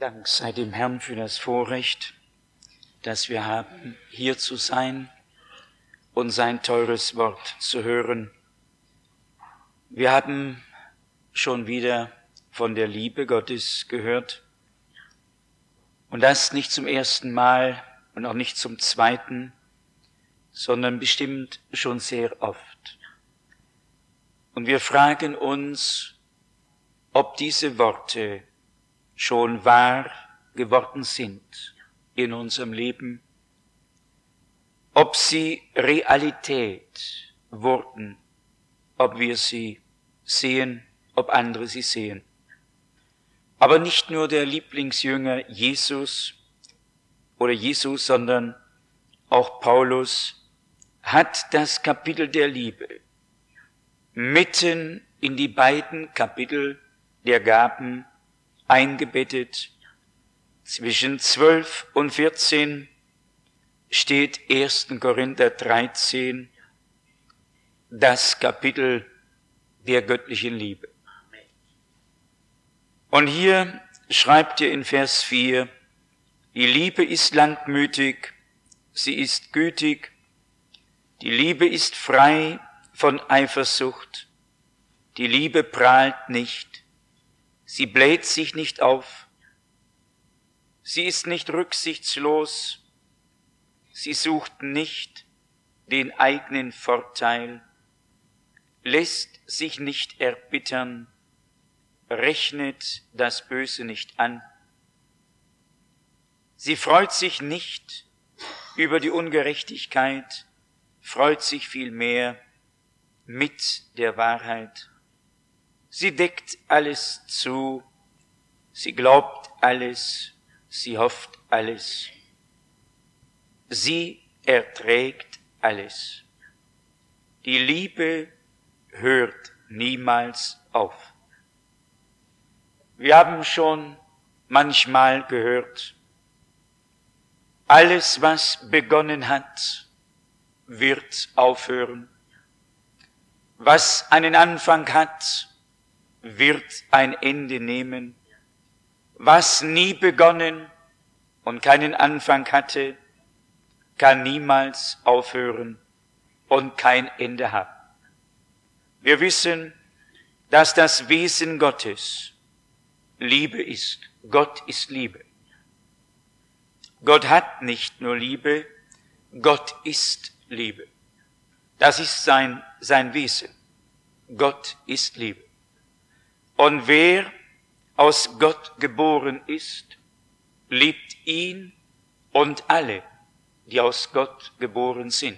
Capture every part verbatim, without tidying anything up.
Dank sei dem Herrn für das Vorrecht, das wir haben, hier zu sein und sein teures Wort zu hören. Wir haben schon wieder von der Liebe Gottes gehört und das nicht zum ersten Mal und auch nicht zum zweiten, sondern bestimmt schon sehr oft. Und wir fragen uns, ob diese Worte schon wahr geworden sind in unserem Leben, ob sie Realität wurden, ob wir sie sehen, ob andere sie sehen. Aber nicht nur der Lieblingsjünger Jesus oder Jesus, sondern auch Paulus hat das Kapitel der Liebe mitten in die beiden Kapitel der Gaben eingebettet. Zwischen zwölf und vierzehn steht erster Korinther dreizehn, das Kapitel der göttlichen Liebe. Und hier schreibt er in Vers vier, die Liebe ist langmütig, sie ist gütig, die Liebe ist frei von Eifersucht, die Liebe prahlt nicht, sie bläht sich nicht auf, sie ist nicht rücksichtslos, sie sucht nicht den eigenen Vorteil, lässt sich nicht erbittern, rechnet das Böse nicht an. Sie freut sich nicht über die Ungerechtigkeit, freut sich vielmehr mit der Wahrheit. Sie deckt alles zu, sie glaubt alles, sie hofft alles. Sie erträgt alles. Die Liebe hört niemals auf. Wir haben schon manchmal gehört, alles, was begonnen hat, wird aufhören. Was einen Anfang hat, wird ein Ende nehmen. Was nie begonnen und keinen Anfang hatte, kann niemals aufhören und kein Ende haben. Wir wissen, dass das Wesen Gottes Liebe ist. Gott ist Liebe. Gott hat nicht nur Liebe, Gott ist Liebe. Das ist sein, sein Wesen. Gott ist Liebe. Und wer aus Gott geboren ist, liebt ihn und alle, die aus Gott geboren sind.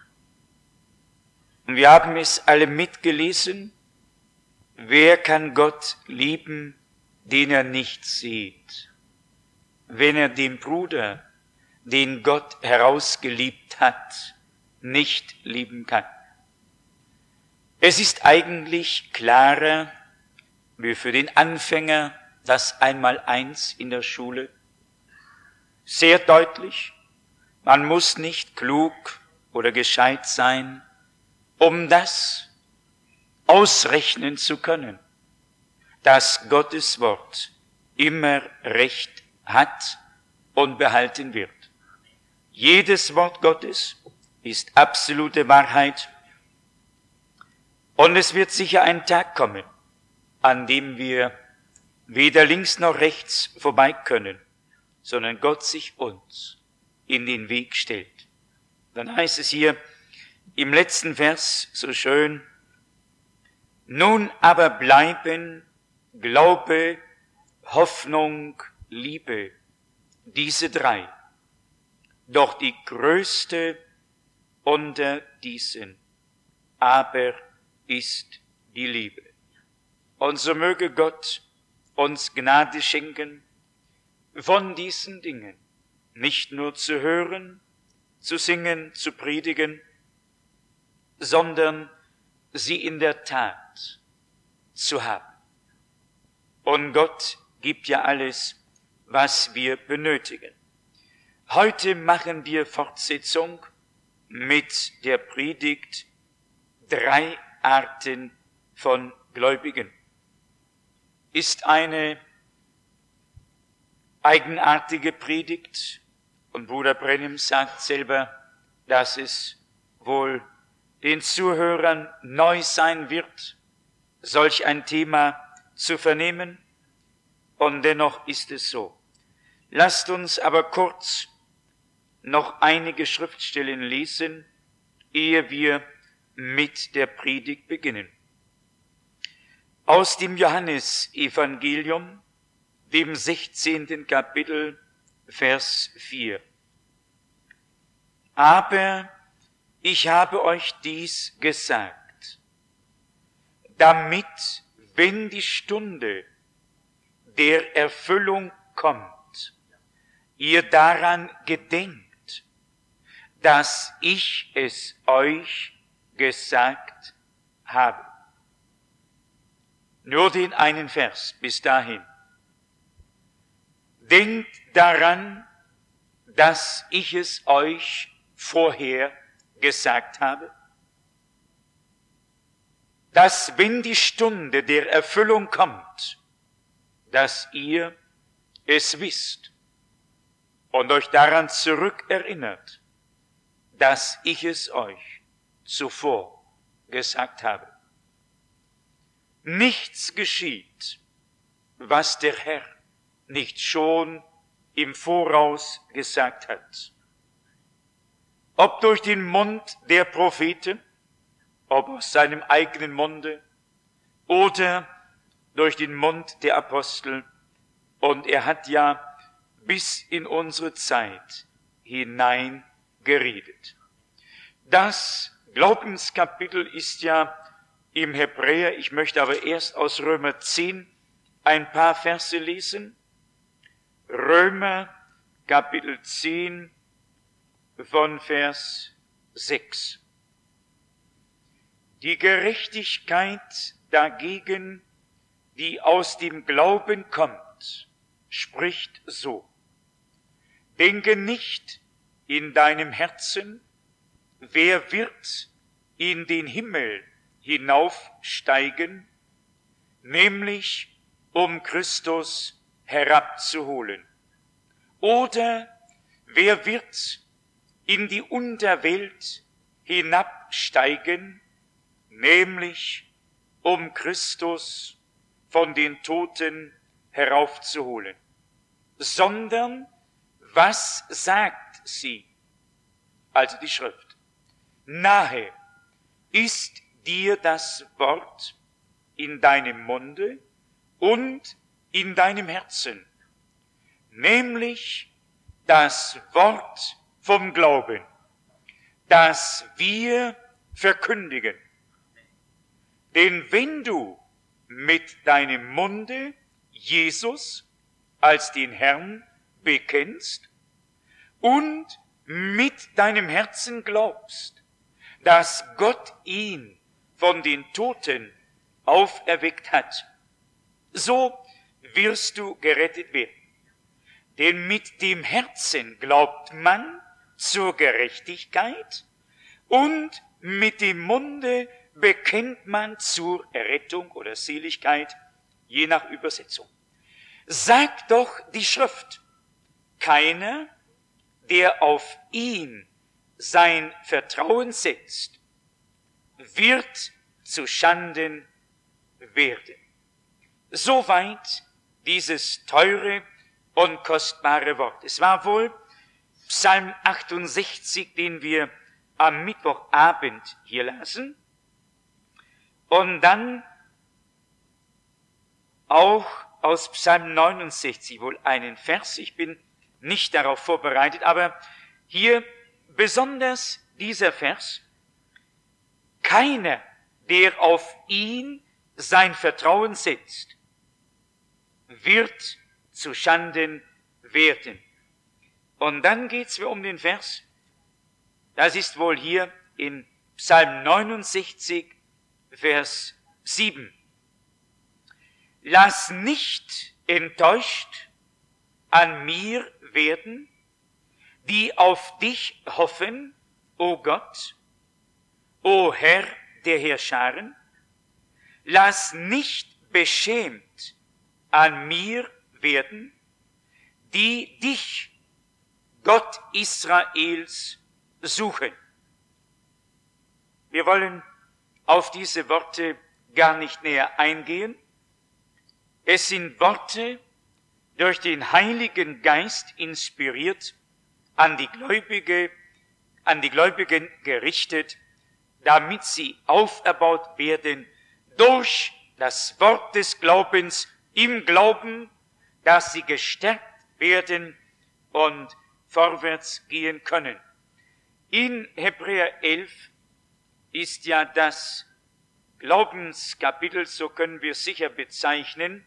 Und wir haben es alle mitgelesen, wer kann Gott lieben, den er nicht sieht? Wenn er den Bruder, den Gott herausgeliebt hat, nicht lieben kann. Es ist eigentlich klarer, wie für den Anfänger das Einmaleins in der Schule. Sehr deutlich, man muss nicht klug oder gescheit sein, um das ausrechnen zu können, dass Gottes Wort immer Recht hat und behalten wird. Jedes Wort Gottes ist absolute Wahrheit und es wird sicher ein Tag kommen, an dem wir weder links noch rechts vorbei können, sondern Gott sich uns in den Weg stellt. Dann heißt es hier im letzten Vers so schön, nun aber bleiben Glaube, Hoffnung, Liebe, diese drei, doch die größte unter diesen aber ist die Liebe. Und so möge Gott uns Gnade schenken, von diesen Dingen nicht nur zu hören, zu singen, zu predigen, sondern sie in der Tat zu haben. Und Gott gibt ja alles, was wir benötigen. Heute machen wir Fortsetzung mit der Predigt drei Arten von Gläubigen. Ist eine eigenartige Predigt. Und Bruder Brennim sagt selber, dass es wohl den Zuhörern neu sein wird, solch ein Thema zu vernehmen. Und dennoch ist es so. Lasst uns aber kurz noch einige Schriftstellen lesen, ehe wir mit der Predigt beginnen. Aus dem Johannesevangelium, dem sechzehnten Kapitel, Vers vier. Aber ich habe euch dies gesagt, damit, wenn die Stunde der Erfüllung kommt, ihr daran gedenkt, dass ich es euch gesagt habe. Nur den einen Vers bis dahin. Denkt daran, dass ich es euch vorher gesagt habe, dass wenn die Stunde der Erfüllung kommt, dass ihr es wisst und euch daran zurückerinnert, dass ich es euch zuvor gesagt habe. Nichts geschieht, was der Herr nicht schon im Voraus gesagt hat. Ob durch den Mund der Propheten, ob aus seinem eigenen Munde oder durch den Mund der Apostel. Und er hat ja bis in unsere Zeit hinein geredet. Das Glaubenskapitel ist ja im Hebräer. Ich möchte aber erst aus Römer zehn ein paar Verse lesen. Römer Kapitel zehn von Vers sechs. Die Gerechtigkeit dagegen, die aus dem Glauben kommt, spricht so: Denke nicht in deinem Herzen, wer wird in den Himmel hinaufsteigen, nämlich um Christus herabzuholen. Oder wer wird in die Unterwelt hinabsteigen, nämlich um Christus von den Toten heraufzuholen. Sondern was sagt sie? Also die Schrift. Nahe ist dir das Wort in deinem Munde und in deinem Herzen, nämlich das Wort vom Glauben, das wir verkündigen. Denn wenn du mit deinem Munde Jesus als den Herrn bekennst und mit deinem Herzen glaubst, dass Gott ihn von den Toten auferweckt hat, so wirst du gerettet werden. Denn mit dem Herzen glaubt man zur Gerechtigkeit und mit dem Munde bekennt man zur Errettung oder Seligkeit, je nach Übersetzung. Sagt doch die Schrift, keiner, der auf ihn sein Vertrauen setzt, wird zu Schanden werden. Soweit dieses teure und kostbare Wort. Es war wohl Psalm achtundsechzig, den wir am Mittwochabend hier lasen. Und dann auch aus Psalm neunundsechzig wohl einen Vers. Ich bin nicht darauf vorbereitet, aber hier besonders dieser Vers. Keiner, der auf ihn sein Vertrauen setzt, wird zu Schanden werden. Und dann geht's mir um den Vers. Das ist wohl hier in Psalm neunundsechzig, Vers sieben. Lass nicht enttäuscht an mir werden, die auf dich hoffen, o Gott, o Herr der Heerscharen. Lass nicht beschämt an mir werden, die dich, Gott Israels, suchen. Wir wollen auf diese Worte gar nicht näher eingehen. Es sind Worte, durch den Heiligen Geist inspiriert, an die Gläubige, an die Gläubigen gerichtet, damit sie auferbaut werden durch das Wort des Glaubens im Glauben, dass sie gestärkt werden und vorwärts gehen können. In Hebräer elf ist ja das Glaubenskapitel, so können wir es sicher bezeichnen,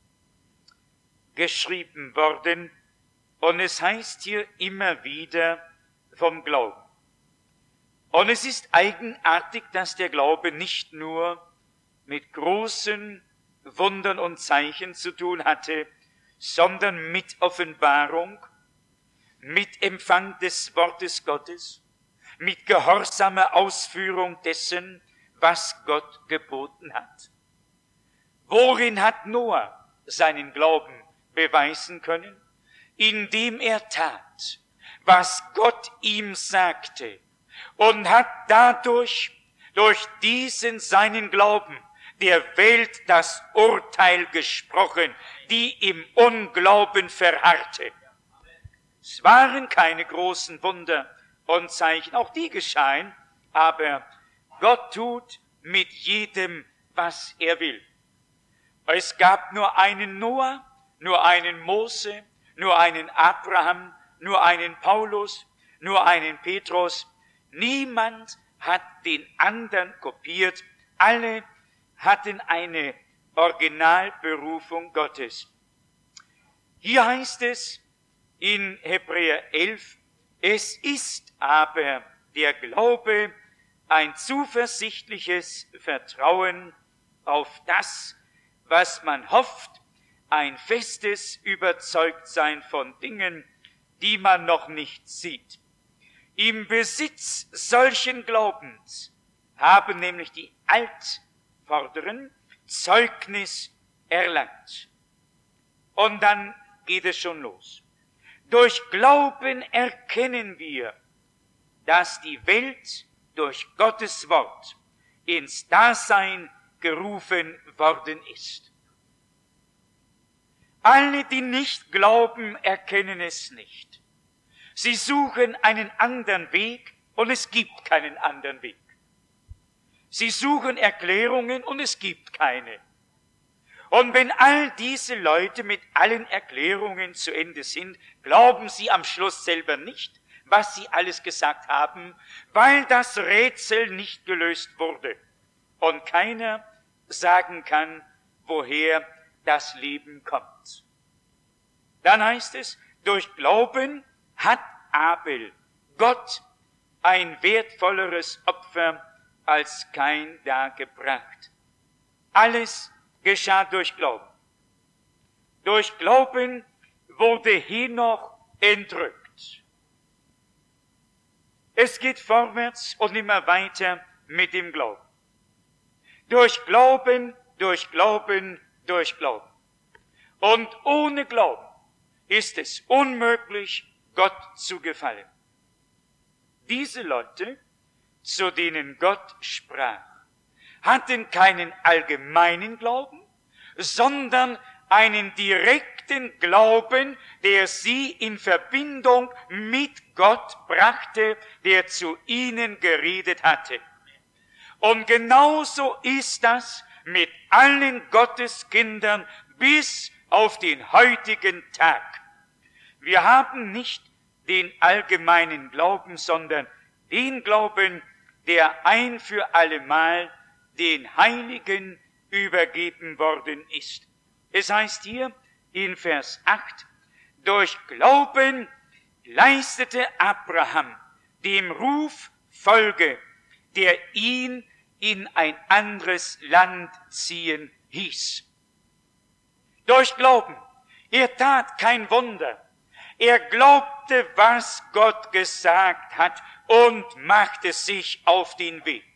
geschrieben worden, und es heißt hier immer wieder vom Glauben. Und es ist eigenartig, dass der Glaube nicht nur mit großen Wundern und Zeichen zu tun hatte, sondern mit Offenbarung, mit Empfang des Wortes Gottes, mit gehorsamer Ausführung dessen, was Gott geboten hat. Worin hat Noah seinen Glauben beweisen können? Indem er tat, was Gott ihm sagte, und hat dadurch, durch diesen seinen Glauben, der Welt das Urteil gesprochen, die im Unglauben verharrte. Es waren keine großen Wunder und Zeichen, auch die geschahen, aber Gott tut mit jedem, was er will. Es gab nur einen Noah, nur einen Mose, nur einen Abraham, nur einen Paulus, nur einen Petrus. Niemand hat den anderen kopiert. Alle hatten eine Originalberufung Gottes. Hier heißt es in Hebräer elf, es ist aber der Glaube ein zuversichtliches Vertrauen auf das, was man hofft, ein festes Überzeugtsein von Dingen, die man noch nicht sieht. Im Besitz solchen Glaubens haben nämlich die Altvorderen Zeugnis erlangt. Und dann geht es schon los. Durch Glauben erkennen wir, dass die Welt durch Gottes Wort ins Dasein gerufen worden ist. Alle, die nicht glauben, erkennen es nicht. Sie suchen einen anderen Weg und es gibt keinen anderen Weg. Sie suchen Erklärungen und es gibt keine. Und wenn all diese Leute mit allen Erklärungen zu Ende sind, glauben sie am Schluss selber nicht, was sie alles gesagt haben, weil das Rätsel nicht gelöst wurde und keiner sagen kann, woher das Leben kommt. Dann heißt es, durch Glauben hat Abel Gott ein wertvolleres Opfer als Kain dargebracht. Alles geschah durch Glauben. Durch Glauben wurde Henoch entrückt. Es geht vorwärts und immer weiter mit dem Glauben. Durch Glauben, durch Glauben, durch Glauben. Und ohne Glauben ist es unmöglich, Gott zu gefallen. Diese Leute, zu denen Gott sprach, hatten keinen allgemeinen Glauben, sondern einen direkten Glauben, der sie in Verbindung mit Gott brachte, der zu ihnen geredet hatte. Und genauso ist das mit allen Gotteskindern bis auf den heutigen Tag. Wir haben nicht den allgemeinen Glauben, sondern den Glauben, der ein für allemal den Heiligen übergeben worden ist. Es heißt hier in Vers acht, durch Glauben leistete Abraham dem Ruf Folge, der ihn in ein anderes Land ziehen hieß. Durch Glauben. Er tat kein Wunder. Er glaubte, was Gott gesagt hat und machte sich auf den Weg.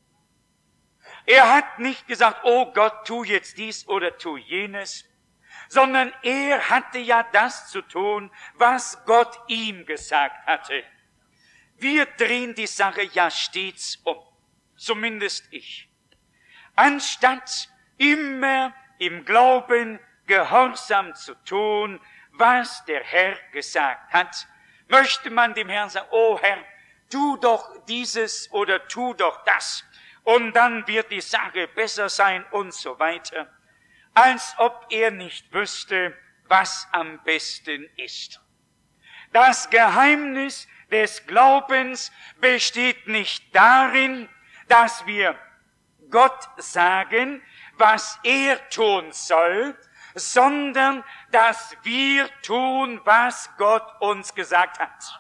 Er hat nicht gesagt, oh Gott, tu jetzt dies oder tu jenes, sondern er hatte ja das zu tun, was Gott ihm gesagt hatte. Wir drehen die Sache ja stets um, zumindest ich. Anstatt immer im Glauben gehorsam zu tun, was der Herr gesagt hat, möchte man dem Herrn sagen, oh Herr, tu doch dieses oder tu doch das, und dann wird die Sache besser sein und so weiter, als ob er nicht wüsste, was am besten ist. Das Geheimnis des Glaubens besteht nicht darin, dass wir Gott sagen, was er tun soll, sondern dass wir tun, was Gott uns gesagt hat.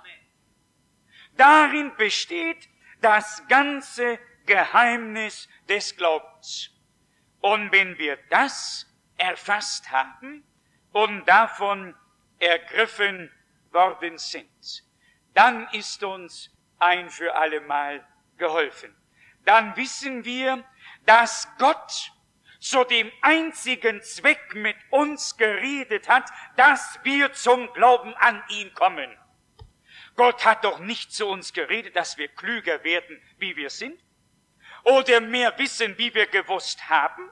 Darin besteht das ganze Geheimnis des Glaubens. Und wenn wir das erfasst haben und davon ergriffen worden sind, dann ist uns ein für allemal geholfen. Dann wissen wir, dass Gott zu dem einzigen Zweck mit uns geredet hat, dass wir zum Glauben an ihn kommen. Gott hat doch nicht zu uns geredet, dass wir klüger werden, wie wir sind, oder mehr wissen, wie wir gewusst haben,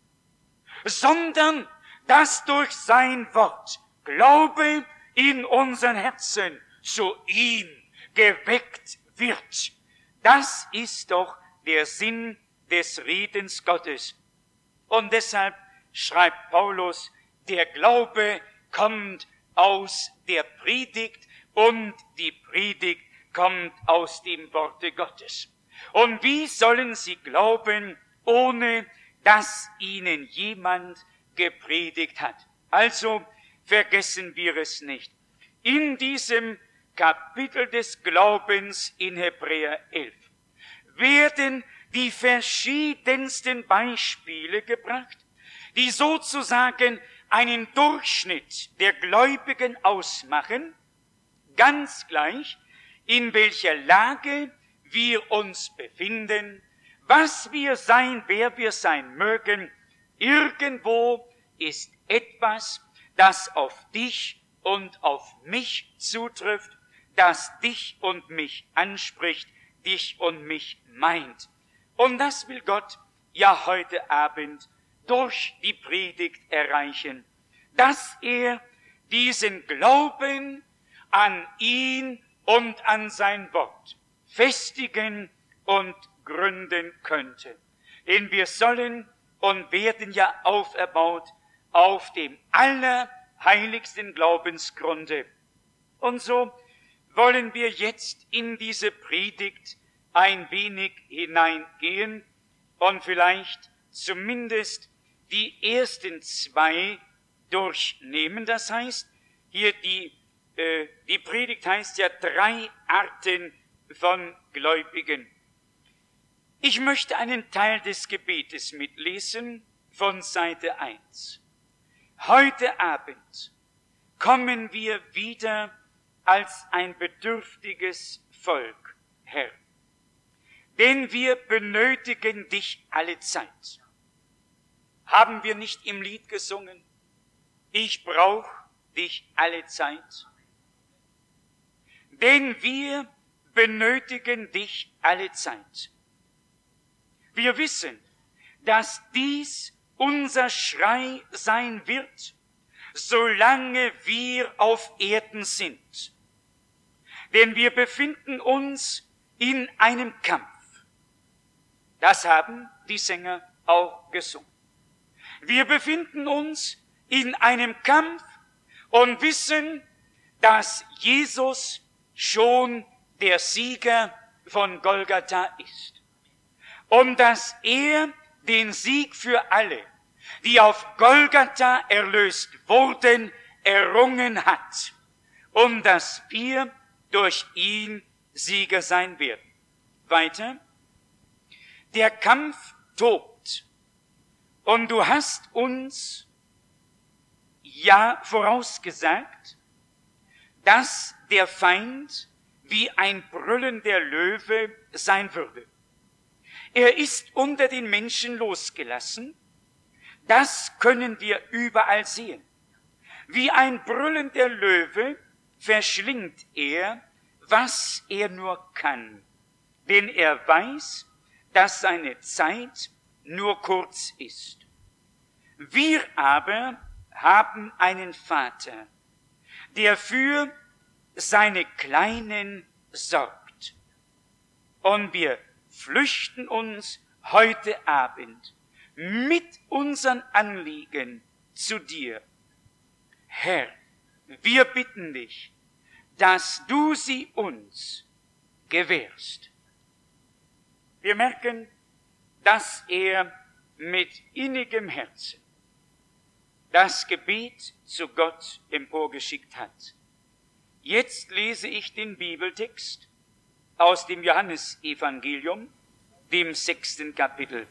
sondern dass durch sein Wort Glaube in unseren Herzen zu ihm geweckt wird. Das ist doch der Sinn des Redens Gottes. Und deshalb schreibt Paulus, der Glaube kommt aus der Predigt und die Predigt kommt aus dem Worte Gottes. Und wie sollen sie glauben, ohne dass ihnen jemand gepredigt hat? Also vergessen wir es nicht. In diesem Kapitel des Glaubens in Hebräer elf werden die verschiedensten Beispiele gebracht, die sozusagen einen Durchschnitt der Gläubigen ausmachen, ganz gleich, in welcher Lage wir uns befinden, was wir sein, wer wir sein mögen. Irgendwo ist etwas, das auf dich und auf mich zutrifft, das dich und mich anspricht, dich und mich meint. Und das will Gott ja heute Abend durch die Predigt erreichen, dass er diesen Glauben an ihn und an sein Wort festigen und gründen könnte. Denn wir sollen und werden ja auferbaut auf dem allerheiligsten Glaubensgrunde. Und so wollen wir jetzt in diese Predigt ein wenig hineingehen und vielleicht zumindest die ersten zwei durchnehmen. Das heißt, hier die, äh, die Predigt heißt ja drei Arten von Gläubigen. Ich möchte einen Teil des Gebetes mitlesen von Seite eins. Heute Abend kommen wir wieder als ein bedürftiges Volk, Herr. Denn wir benötigen dich alle Zeit. Haben wir nicht im Lied gesungen? Ich brauche dich alle Zeit. Denn wir benötigen dich alle Zeit. Wir wissen, dass dies unser Schrei sein wird, solange wir auf Erden sind. Denn wir befinden uns in einem Kampf. Das haben die Sänger auch gesungen. Wir befinden uns in einem Kampf und wissen, dass Jesus schon der Sieger von Golgatha ist. Und dass er den Sieg für alle, die auf Golgatha erlöst wurden, errungen hat. Und dass wir durch ihn Sieger sein werden. Weiter. Der Kampf tobt. Und du hast uns ja vorausgesagt, dass der Feind wie ein brüllender Löwe sein würde. Er ist unter den Menschen losgelassen. Das können wir überall sehen. Wie ein brüllender Löwe verschlingt er, was er nur kann, denn er weiß, dass seine Zeit nur kurz ist. Wir aber haben einen Vater, der für seine Kleinen sorgt. Und wir flüchten uns heute Abend mit unseren Anliegen zu dir. Herr, wir bitten dich, dass du sie uns gewährst. Wir merken, dass er mit innigem Herzen das Gebet zu Gott emporgeschickt hat. Jetzt lese ich den Bibeltext aus dem Johannesevangelium, dem sechsten Kapitel.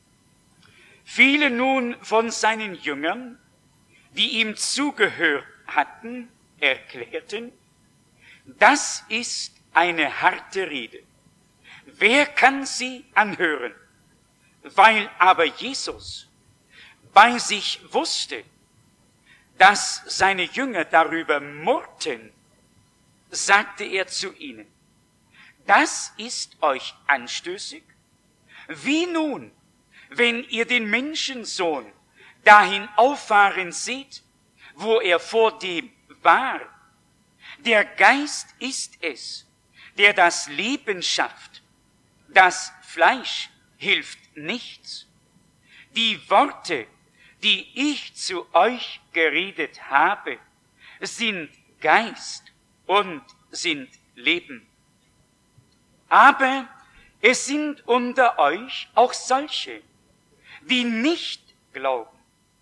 Viele nun von seinen Jüngern, die ihm zugehört hatten, erklärten, das ist eine harte Rede. Wer kann sie anhören? Weil aber Jesus bei sich wusste, dass seine Jünger darüber murrten, sagte er zu ihnen, das ist euch anstößig? Wie nun, wenn ihr den Menschensohn dahin auffahren seht, wo er vor dem war? Der Geist ist es, der das Leben schafft. Das Fleisch hilft nichts. Die Worte, die ich zu euch geredet habe, sind Geist und sind Leben. Aber es sind unter euch auch solche, die nicht glauben.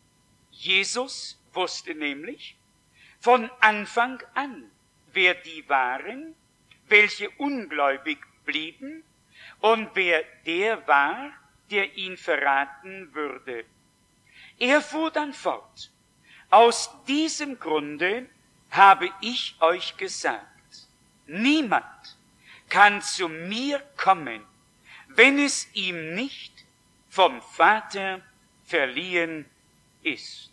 Jesus wusste nämlich von Anfang an, wer die waren, welche ungläubig blieben und wer der war, der ihn verraten würde. Er fuhr dann fort. Aus diesem Grunde habe ich euch gesagt, niemand kann zu mir kommen, wenn es ihm nicht vom Vater verliehen ist.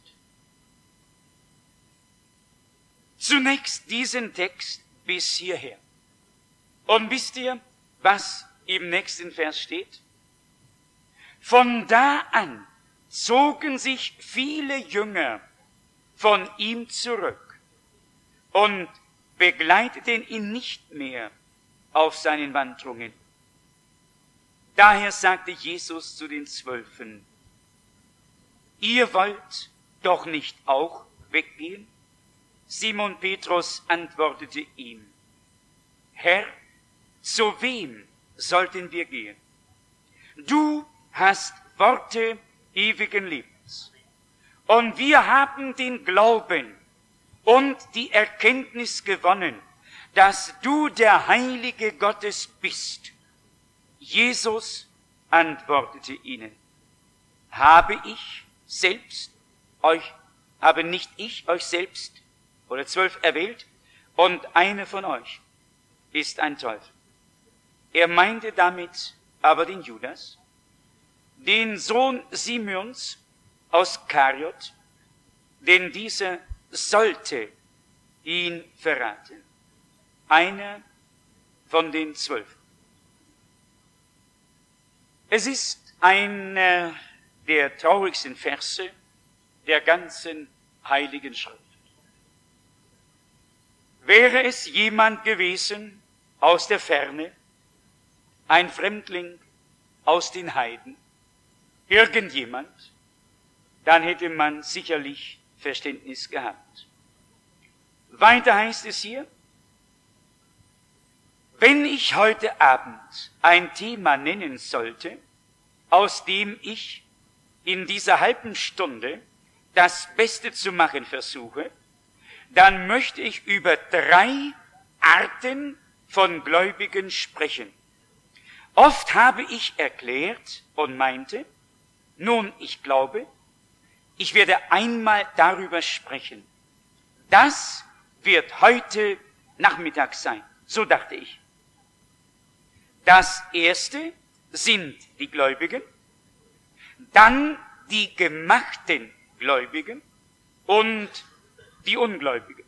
Zunächst diesen Text bis hierher. Und wisst ihr, was im nächsten Vers steht? Von da an zogen sich viele Jünger von ihm zurück und begleiteten ihn nicht mehr auf seinen Wanderungen. Daher sagte Jesus zu den Zwölfen, ihr wollt doch nicht auch weggehen? Simon Petrus antwortete ihm, Herr, zu wem sollten wir gehen? Du hast Worte ewigen Lebens. Und wir haben den Glauben und die Erkenntnis gewonnen, dass du der Heilige Gottes bist. Jesus antwortete ihnen, habe ich selbst euch, habe nicht ich euch selbst oder zwölf erwählt und einer von euch ist ein Teufel. Er meinte damit aber den Judas, den Sohn Simeons aus Kariot, denn dieser sollte ihn verraten. Einer von den zwölf. Es ist einer der traurigsten Verse der ganzen Heiligen Schrift. Wäre es jemand gewesen aus der Ferne, ein Fremdling aus den Heiden, irgendjemand, dann hätte man sicherlich Verständnis gehabt. Weiter heißt es hier, wenn ich heute Abend ein Thema nennen sollte, aus dem ich in dieser halben Stunde das Beste zu machen versuche, dann möchte ich über drei Arten von Gläubigen sprechen. Oft habe ich erklärt und meinte, nun, ich glaube, ich werde einmal darüber sprechen. Das wird heute Nachmittag sein. So dachte ich. Das erste sind die Gläubigen, dann die gemachten Gläubigen und die Ungläubigen.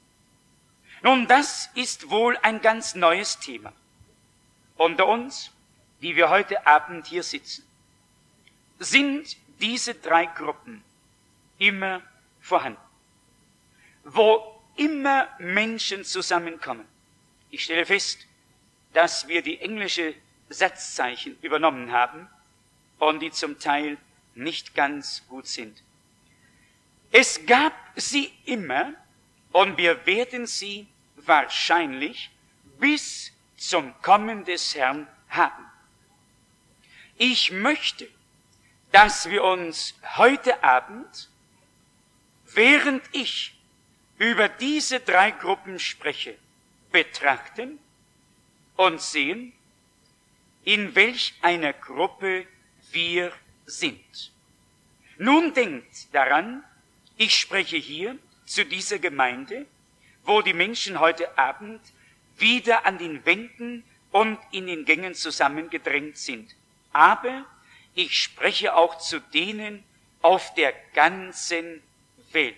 Nun, das ist wohl ein ganz neues Thema unter uns, die wir heute Abend hier sitzen. Sind diese drei Gruppen immer vorhanden? Wo immer Menschen zusammenkommen. Ich stelle fest, dass wir die englische Satzzeichen übernommen haben und die zum Teil nicht ganz gut sind. Es gab sie immer und wir werden sie wahrscheinlich bis zum Kommen des Herrn haben. Ich möchte, dass wir uns heute Abend, während ich über diese drei Gruppen spreche, betrachten und sehen, in welch einer Gruppe wir sind. Nun denkt daran, ich spreche hier zu dieser Gemeinde, wo die Menschen heute Abend wieder an den Wänden und in den Gängen zusammengedrängt sind. Aber ich spreche auch zu denen auf der ganzen Welt.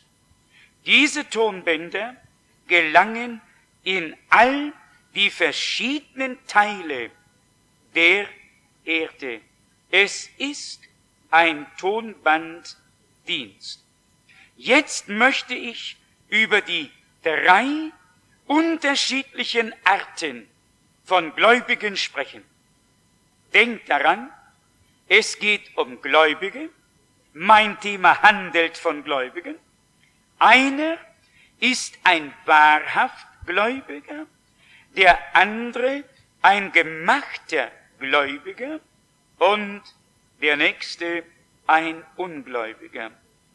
Diese Tonbänder gelangen in all die verschiedenen Teile der Erde. Es ist ein Tonbanddienst. Jetzt möchte ich über die drei unterschiedlichen Arten von Gläubigen sprechen. Denkt daran, es geht um Gläubige. Mein Thema handelt von Gläubigen. Einer ist ein wahrhaft Gläubiger, der andere ein gemachter Gläubiger und der nächste ein Ungläubiger.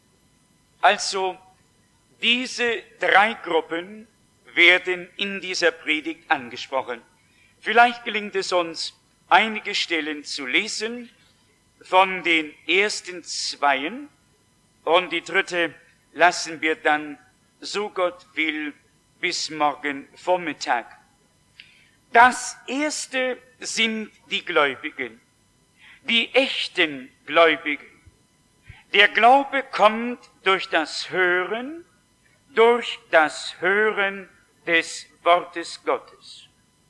Also, diese drei Gruppen werden in dieser Predigt angesprochen. Vielleicht gelingt es uns, einige Stellen zu lesen von den ersten zweien und die dritte lassen wir dann, so Gott will, bis morgen Vormittag. Das erste sind die Gläubigen, die echten Gläubigen. Der Glaube kommt durch das Hören, durch das Hören des Wortes Gottes.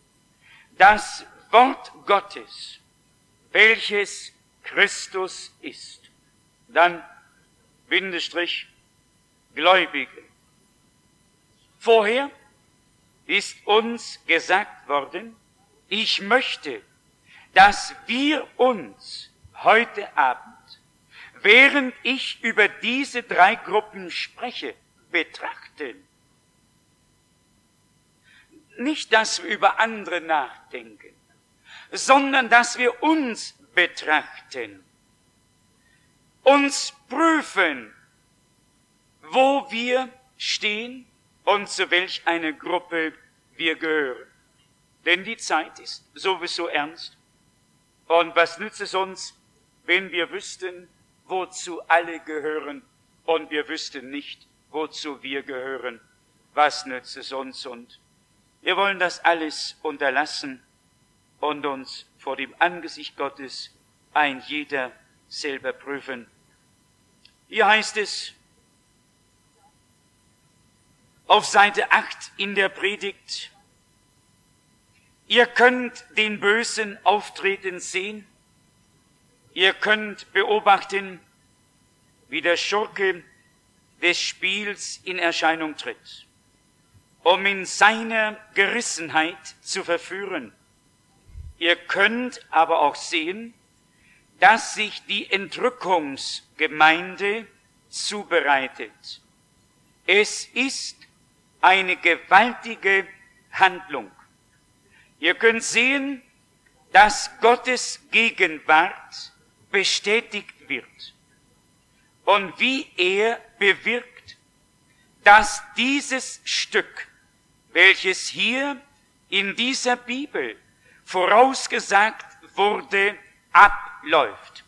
Das Wort Gottes, welches Christus ist. Dann Bindestrich Gläubige. Vorher ist uns gesagt worden, ich möchte, dass wir uns heute Abend, während ich über diese drei Gruppen spreche, betrachten. Nicht, dass wir über andere nachdenken, sondern dass wir uns betrachten, uns prüfen, wo wir stehen und zu welch einer Gruppe wir gehören. Denn die Zeit ist sowieso ernst. Und was nützt es uns, wenn wir wüssten, wozu alle gehören und wir wüssten nicht, wozu wir gehören? Was nützt es uns? Und wir wollen das alles unterlassen und uns vor dem Angesicht Gottes ein jeder selber prüfen. Hier heißt es auf Seite acht in der Predigt, ihr könnt den Bösen auftreten sehen, ihr könnt beobachten, wie der Schurke des Spiels in Erscheinung tritt, um in seiner Gerissenheit zu verführen. Ihr könnt aber auch sehen, dass sich die Entrückungsgemeinde zubereitet. Es ist eine gewaltige Handlung. Ihr könnt sehen, dass Gottes Gegenwart bestätigt wird und wie er bewirkt, dass dieses Stück, welches hier in dieser Bibel vorausgesagt wurde, abläuft.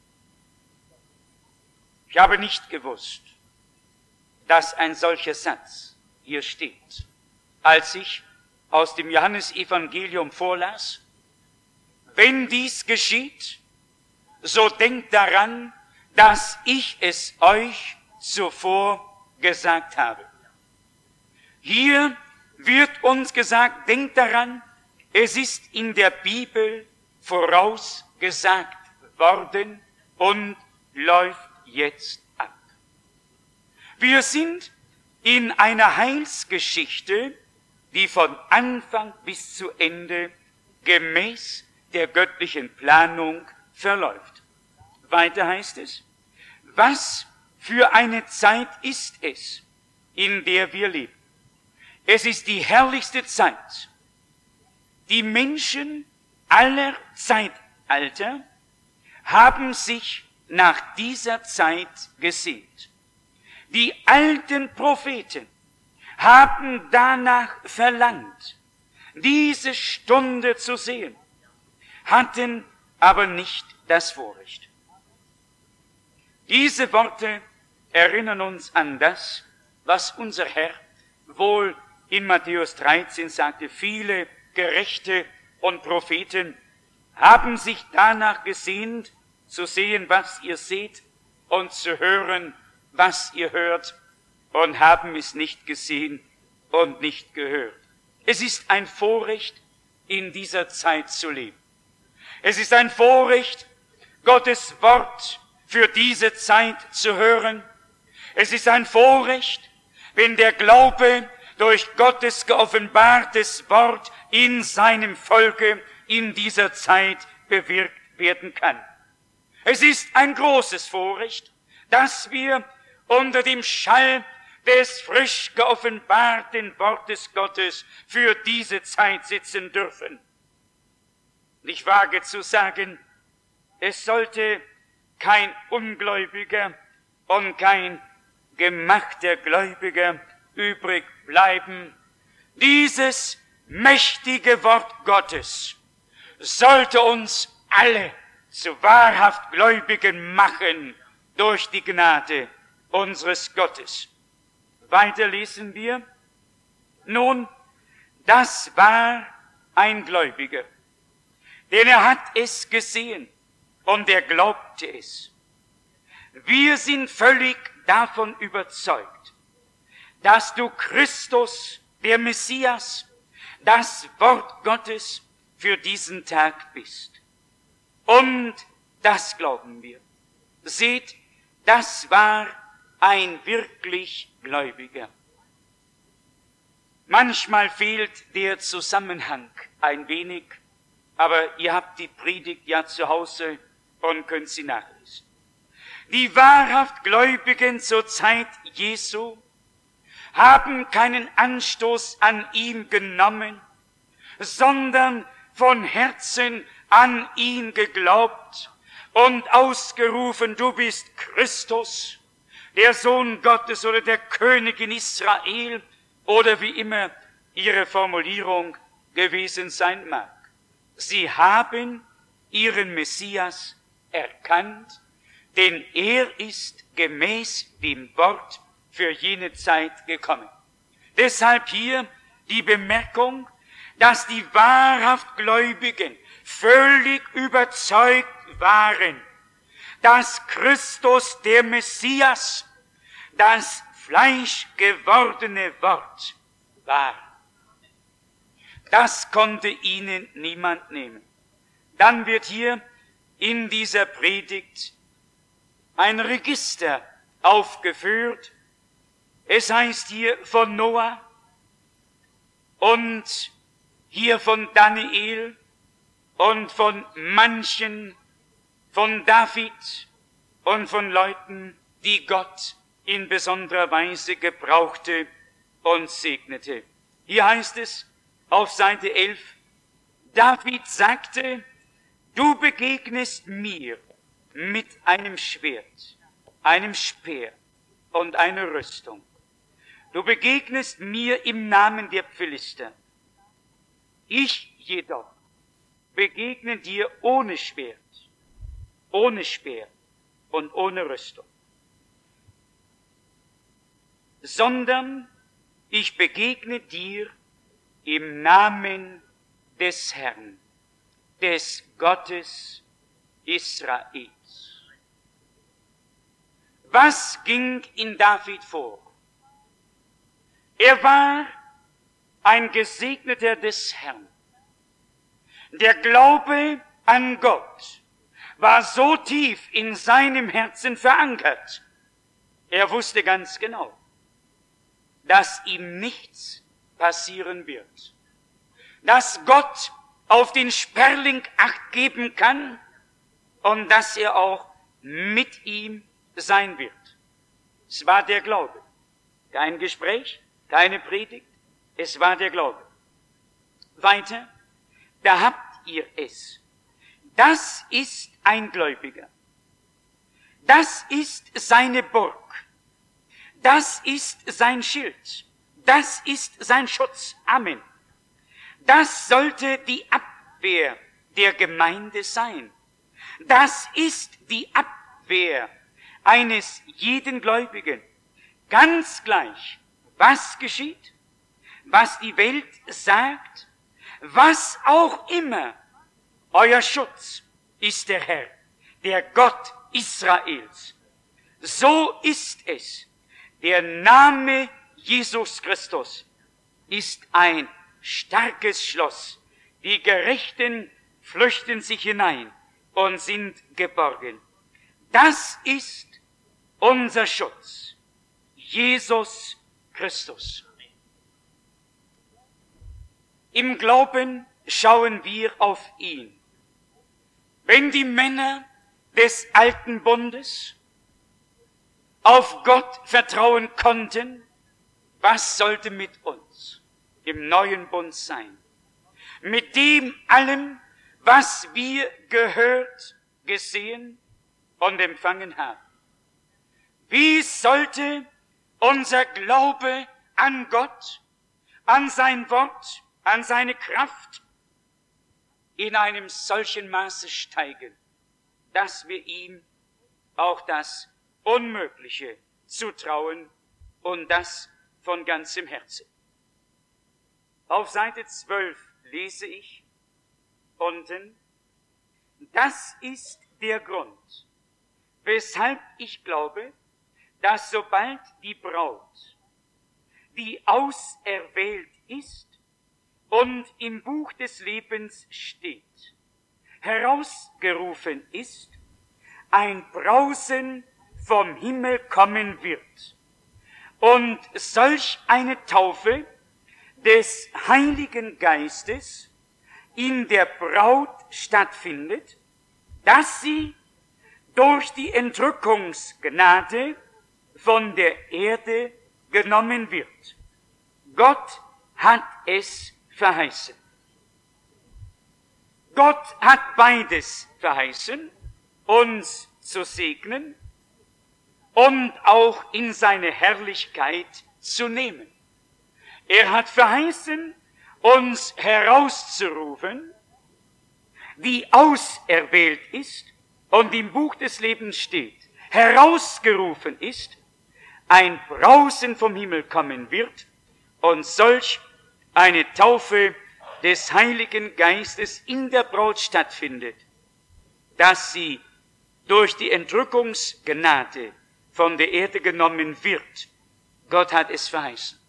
Ich habe nicht gewusst, dass ein solcher Satz hier steht, als ich aus dem Johannesevangelium vorlas. Wenn dies geschieht, so denkt daran, dass ich es euch zuvor gesagt habe. Hier wird uns gesagt, denkt daran, es ist in der Bibel vorausgesagt worden und läuft jetzt ab. Wir sind in einer Heilsgeschichte, die von Anfang bis zu Ende gemäß der göttlichen Planung verläuft. Weiter heißt es, was für eine Zeit ist es, in der wir leben? Es ist die herrlichste Zeit. Die Menschen aller Zeitalter haben sich nach dieser Zeit gesehnt. Die alten Propheten haben danach verlangt, diese Stunde zu sehen, hatten aber nicht das Vorrecht. Diese Worte erinnern uns an das, was unser Herr wohl in Matthäus dreizehn sagte, viele Gerechte und Propheten haben sich danach gesehnt, zu sehen, was ihr seht, und zu hören, was ihr hört, und haben es nicht gesehen und nicht gehört. Es ist ein Vorrecht, in dieser Zeit zu leben. Es ist ein Vorrecht, Gottes Wort für diese Zeit zu hören. Es ist ein Vorrecht, wenn der Glaube durch Gottes geoffenbartes Wort in seinem Volke in dieser Zeit bewirkt werden kann. Es ist ein großes Vorrecht, dass wir unter dem Schall des frisch geoffenbarten Wortes Gottes für diese Zeit sitzen dürfen. Ich wage zu sagen, es sollte kein Ungläubiger und kein gemachter Gläubiger übrig bleiben. Dieses mächtige Wort Gottes sollte uns alle zu wahrhaft Gläubigen machen durch die Gnade unseres Gottes. Weiter lesen wir, nun, das war ein Gläubiger, denn er hat es gesehen und er glaubte es. Wir sind völlig davon überzeugt, dass du Christus, der Messias, das Wort Gottes für diesen Tag bist. Und das glauben wir. Seht, das war ein wirklich Gläubiger. Manchmal fehlt der Zusammenhang ein wenig, aber ihr habt die Predigt ja zu Hause und könnt sie nachlesen. Die wahrhaft Gläubigen zur Zeit Jesu haben keinen Anstoß an ihm genommen, sondern von Herzen an ihn geglaubt und ausgerufen, du bist Christus, der Sohn Gottes oder der König in Israel oder wie immer ihre Formulierung gewesen sein mag. Sie haben ihren Messias erkannt, denn er ist gemäß dem Wort für jene Zeit gekommen. Deshalb hier die Bemerkung, dass die wahrhaft Gläubigen völlig überzeugt waren, dass Christus der Messias, das fleischgewordene Wort war. Das konnte ihnen niemand nehmen. Dann wird hier in dieser Predigt ein Register aufgeführt. Es heißt hier von Noah und hier von Daniel und von manchen, von David und von Leuten, die Gott in besonderer Weise gebrauchte und segnete. Hier heißt es auf Seite elf, David sagte, du begegnest mir mit einem Schwert, einem Speer und einer Rüstung. Du begegnest mir im Namen der Philister. Ich jedoch begegne dir ohne Schwert, ohne Speer und ohne Rüstung, sondern ich begegne dir im Namen des Herrn, des Gottes Israels. Was ging in David vor? Er war ein Gesegneter des Herrn. Der Glaube an Gott war so tief in seinem Herzen verankert. Er wusste ganz genau, dass ihm nichts passieren wird. Dass Gott auf den Sperling Acht geben kann und dass er auch mit ihm sein wird. Es war der Glaube. Kein Gespräch, keine Predigt, es war der Glaube. Weiter, da habt ihr es. Das ist ein Gläubiger. Das ist seine Burg. Das ist sein Schild. Das ist sein Schutz. Amen. Das sollte die Abwehr der Gemeinde sein. Das ist die Abwehr eines jeden Gläubigen. Ganz gleich, was geschieht, was die Welt sagt, was auch immer, euer Schutz ist der Herr, der Gott Israels. So ist es. Der Name Jesus Christus ist ein starkes Schloss. Die Gerechten flüchten sich hinein und sind geborgen. Das ist unser Schutz. Jesus Christus. Im Glauben schauen wir auf ihn. Wenn die Männer des alten Bundes auf Gott vertrauen konnten, was sollte mit uns im neuen Bund sein? Mit dem allem, was wir gehört, gesehen und empfangen haben. Wie sollte unser Glaube an Gott, an sein Wort, an seine Kraft in einem solchen Maße steigen, dass wir ihm auch das Unmögliche zutrauen und das von ganzem Herzen. Auf Seite zwölf lese ich unten, das ist der Grund, weshalb ich glaube, dass sobald die Braut, die auserwählt ist und im Buch des Lebens steht, herausgerufen ist, ein Brausen vom Himmel kommen wird und solch eine Taufe des Heiligen Geistes in der Braut stattfindet, dass sie durch die Entrückungsgnade von der Erde genommen wird. Gott hat es verheißen. Gott hat beides verheißen, uns zu segnen und auch in seine Herrlichkeit zu nehmen. Er hat verheißen, uns herauszurufen, die auserwählt ist und im Buch des Lebens steht, herausgerufen ist, ein Brausen vom Himmel kommen wird und solch eine Taufe des Heiligen Geistes in der Braut stattfindet, dass sie durch die Entrückungsgnade von der Erde genommen wird. Gott hat es verheißen.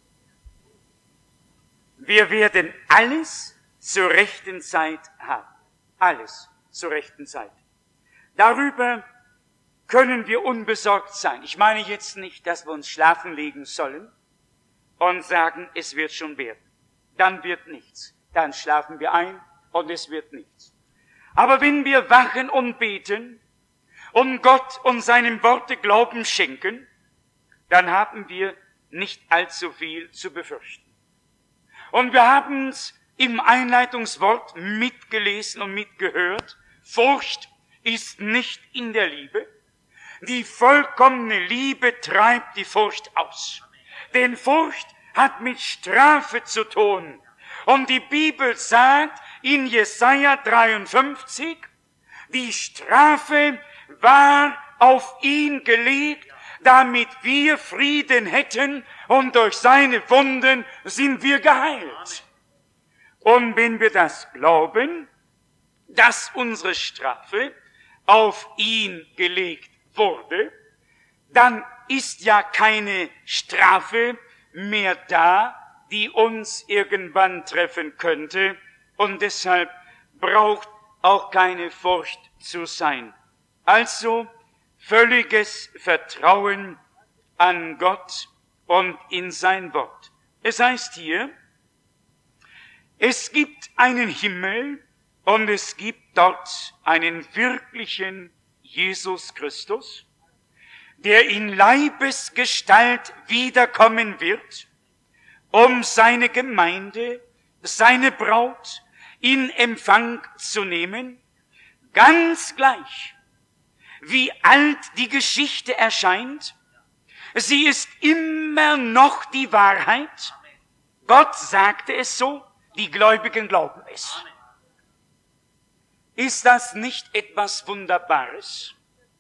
Wir werden alles zur rechten Zeit haben. Alles zur rechten Zeit. Darüber können wir unbesorgt sein. Ich meine jetzt nicht, dass wir uns schlafen legen sollen und sagen, es wird schon werden. Dann wird nichts. Dann schlafen wir ein und es wird nichts. Aber wenn wir wachen und beten und Gott und seinem Worte Glauben schenken, dann haben wir nicht allzu viel zu befürchten. Und wir haben es im Einleitungswort mitgelesen und mitgehört. Furcht ist nicht in der Liebe. Die vollkommene Liebe treibt die Furcht aus. Denn Furcht hat mit Strafe zu tun. Und die Bibel sagt in Jesaja dreiundfünfzig, die Strafe war auf ihn gelegt, damit wir Frieden hätten, und durch seine Wunden sind wir geheilt. Und wenn wir das glauben, dass unsere Strafe auf ihn gelegt wurde, dann ist ja keine Strafe mehr da, die uns irgendwann treffen könnte, und deshalb braucht auch keine Furcht zu sein. Also völliges Vertrauen an Gott und in sein Wort. Es heißt hier, es gibt einen Himmel und es gibt dort einen wirklichen Jesus Christus, der in Leibesgestalt wiederkommen wird, um seine Gemeinde, seine Braut in Empfang zu nehmen, ganz gleich, wie alt die Geschichte erscheint. Sie ist immer noch die Wahrheit. Gott sagte es so, die Gläubigen glauben es. Ist das nicht etwas Wunderbares?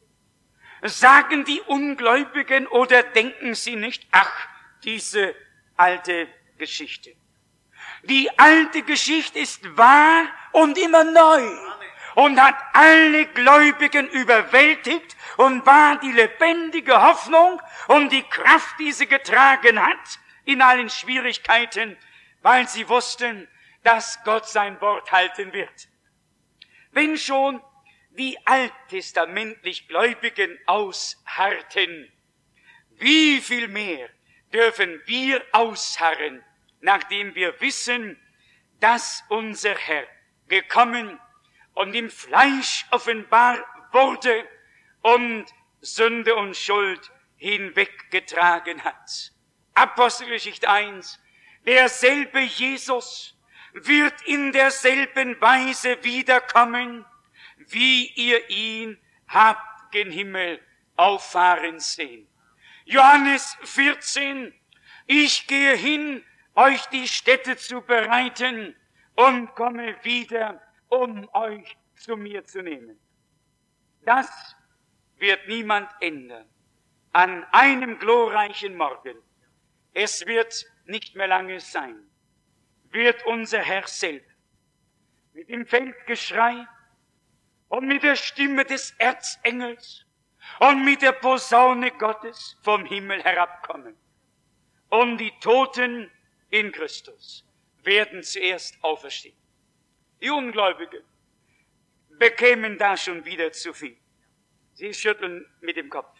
Sagen die Ungläubigen oder denken sie nicht, ach, diese alte Geschichte. Die alte Geschichte ist wahr und immer neu und hat alle Gläubigen überwältigt und war die lebendige Hoffnung und die Kraft, die sie getragen hat in allen Schwierigkeiten, weil sie wussten, dass Gott sein Wort halten wird. Wenn schon die alttestamentlich Gläubigen ausharrten, wie viel mehr dürfen wir ausharren, nachdem wir wissen, dass unser Herr gekommen und im Fleisch offenbar wurde und Sünde und Schuld hinweggetragen hat. Apostelgeschichte eins, derselbe Jesus wird in derselben Weise wiederkommen, wie ihr ihn habt gen Himmel auffahren sehen. Johannes vierzehn, ich gehe hin, euch die Stätte zu bereiten und komme wieder, um euch zu mir zu nehmen. Das wird niemand ändern. An einem glorreichen Morgen, es wird nicht mehr lange sein, wird unser Herr selbst mit dem Feldgeschrei und mit der Stimme des Erzengels und mit der Posaune Gottes vom Himmel herabkommen. Und die Toten in Christus werden zuerst auferstehen. Die Ungläubigen bekämen da schon wieder zu viel. Sie schütteln mit dem Kopf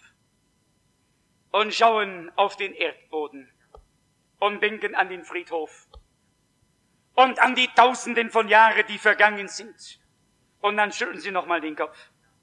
und schauen auf den Erdboden und denken an den Friedhof und an die Tausenden von Jahren, die vergangen sind. Und dann schütteln sie nochmal den Kopf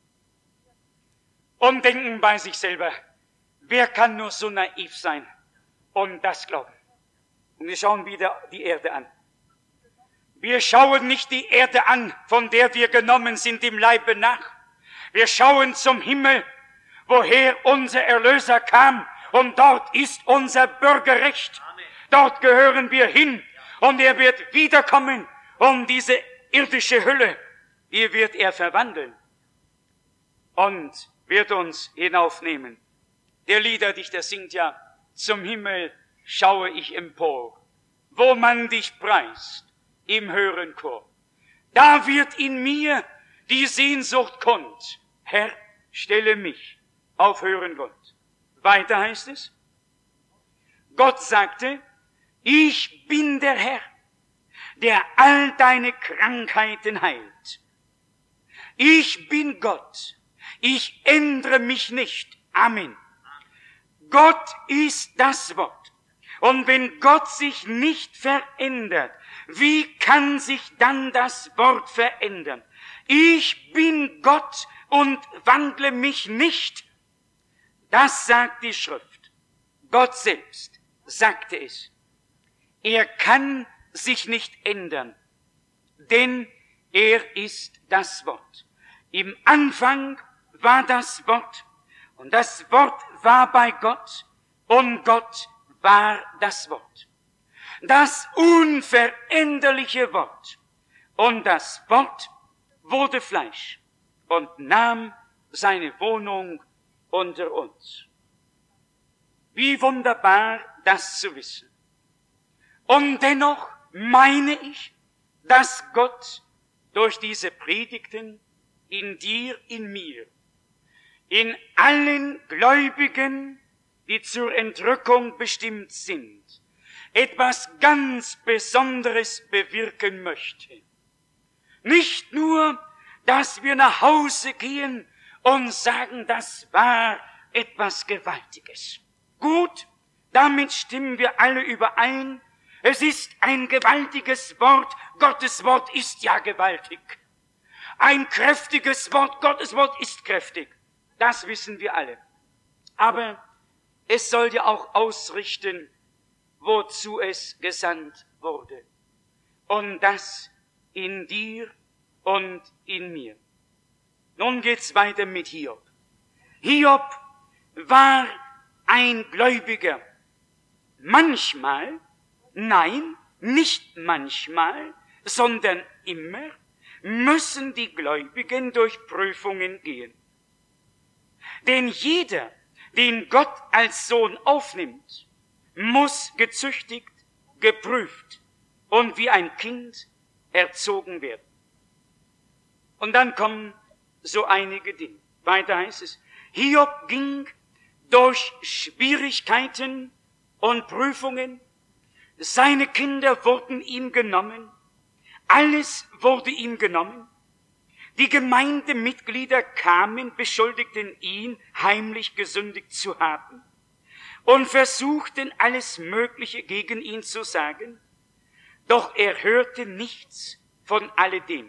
und denken bei sich selber, wer kann nur so naiv sein und das glauben? Und wir schauen wieder die Erde an. Wir schauen nicht die Erde an, von der wir genommen sind im Leibe nach. Wir schauen zum Himmel, woher unser Erlöser kam, und dort ist unser Bürgerrecht. Amen. Dort gehören wir hin, und er wird wiederkommen, um diese irdische Hülle, die wird er verwandeln und wird uns hinaufnehmen. Der Liederdichter singt ja, zum Himmel schaue ich empor, wo man dich preist im höheren Chor. Da wird in mir die Sehnsucht kund, Herr, stelle mich auf höheren Grund. Weiter heißt es, Gott sagte, ich bin der Herr, der all deine Krankheiten heilt. Ich bin Gott, ich ändere mich nicht. Amen. Gott ist das Wort. Und wenn Gott sich nicht verändert, wie kann sich dann das Wort verändern? Ich bin Gott und wandle mich nicht. Das sagt die Schrift. Gott selbst sagte es. Er kann sich nicht ändern, denn er ist das Wort. Im Anfang war das Wort, und das Wort war bei Gott, und Gott war das Wort. Das unveränderliche Wort. Und das Wort wurde Fleisch und nahm seine Wohnung unter uns. Wie wunderbar, das zu wissen. Und dennoch meine ich, dass Gott durch diese Predigten in dir, in mir, in allen Gläubigen, die zur Entrückung bestimmt sind, etwas ganz Besonderes bewirken möchte. Nicht nur, dass wir nach Hause gehen und sagen, das war etwas Gewaltiges. Gut, damit stimmen wir alle überein. Es ist ein gewaltiges Wort. Gottes Wort ist ja gewaltig. Ein kräftiges Wort. Gottes Wort ist kräftig. Das wissen wir alle. Aber es soll ja auch ausrichten, wozu es gesandt wurde. Und das in dir und in mir. Nun geht's weiter mit Hiob. Hiob war ein Gläubiger. Manchmal, nein, nicht manchmal, sondern immer müssen die Gläubigen durch Prüfungen gehen. Denn jeder, den Gott als Sohn aufnimmt, muss gezüchtigt, geprüft und wie ein Kind erzogen werden. Und dann kommen so einige Dinge. Weiter heißt es, Hiob ging durch Schwierigkeiten und Prüfungen. Seine Kinder wurden ihm genommen. Alles wurde ihm genommen. Die Gemeindemitglieder kamen, beschuldigten ihn, heimlich gesündigt zu haben und versuchten alles Mögliche gegen ihn zu sagen. Doch er hörte nichts von alledem.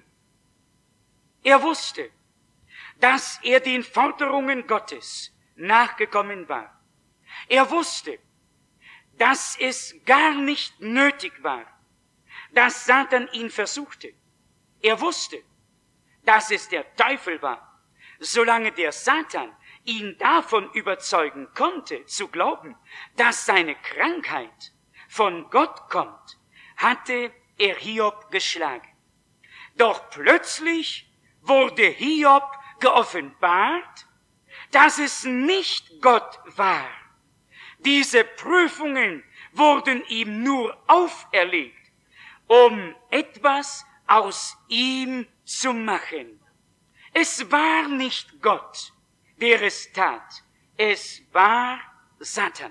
Er wusste, dass er den Forderungen Gottes nachgekommen war. Er wusste, dass es gar nicht nötig war, dass Satan ihn versuchte. Er wusste, dass es der Teufel war. Solange der Satan ihn davon überzeugen konnte, zu glauben, dass seine Krankheit von Gott kommt, hatte er Hiob geschlagen. Doch plötzlich wurde Hiob geoffenbart, dass es nicht Gott war. Diese Prüfungen wurden ihm nur auferlegt, um etwas aus ihm zu machen. Es war nicht Gott, der es tat. Es war Satan.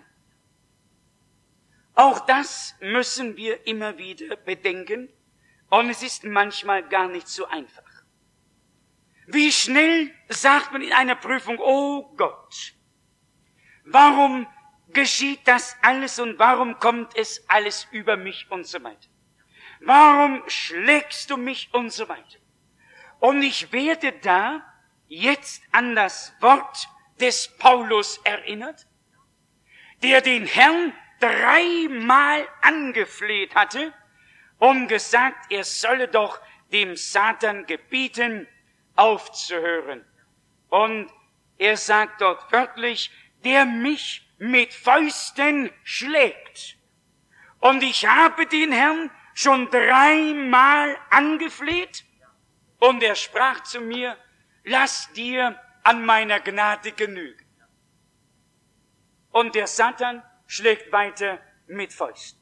Auch das müssen wir immer wieder bedenken, und es ist manchmal gar nicht so einfach. Wie schnell sagt man in einer Prüfung, oh Gott, warum geschieht das alles und warum kommt es alles über mich und so weiter? Warum schlägst du mich und so weiter? Und ich werde da jetzt an das Wort des Paulus erinnert, der den Herrn dreimal angefleht hatte und gesagt, er solle doch dem Satan gebieten, aufzuhören. Und er sagt dort wörtlich, der mich mit Fäusten schlägt. Und ich habe den Herrn schon dreimal angefleht, und er sprach zu mir, lass dir an meiner Gnade genügen. Und der Satan schlägt weiter mit Fäusten.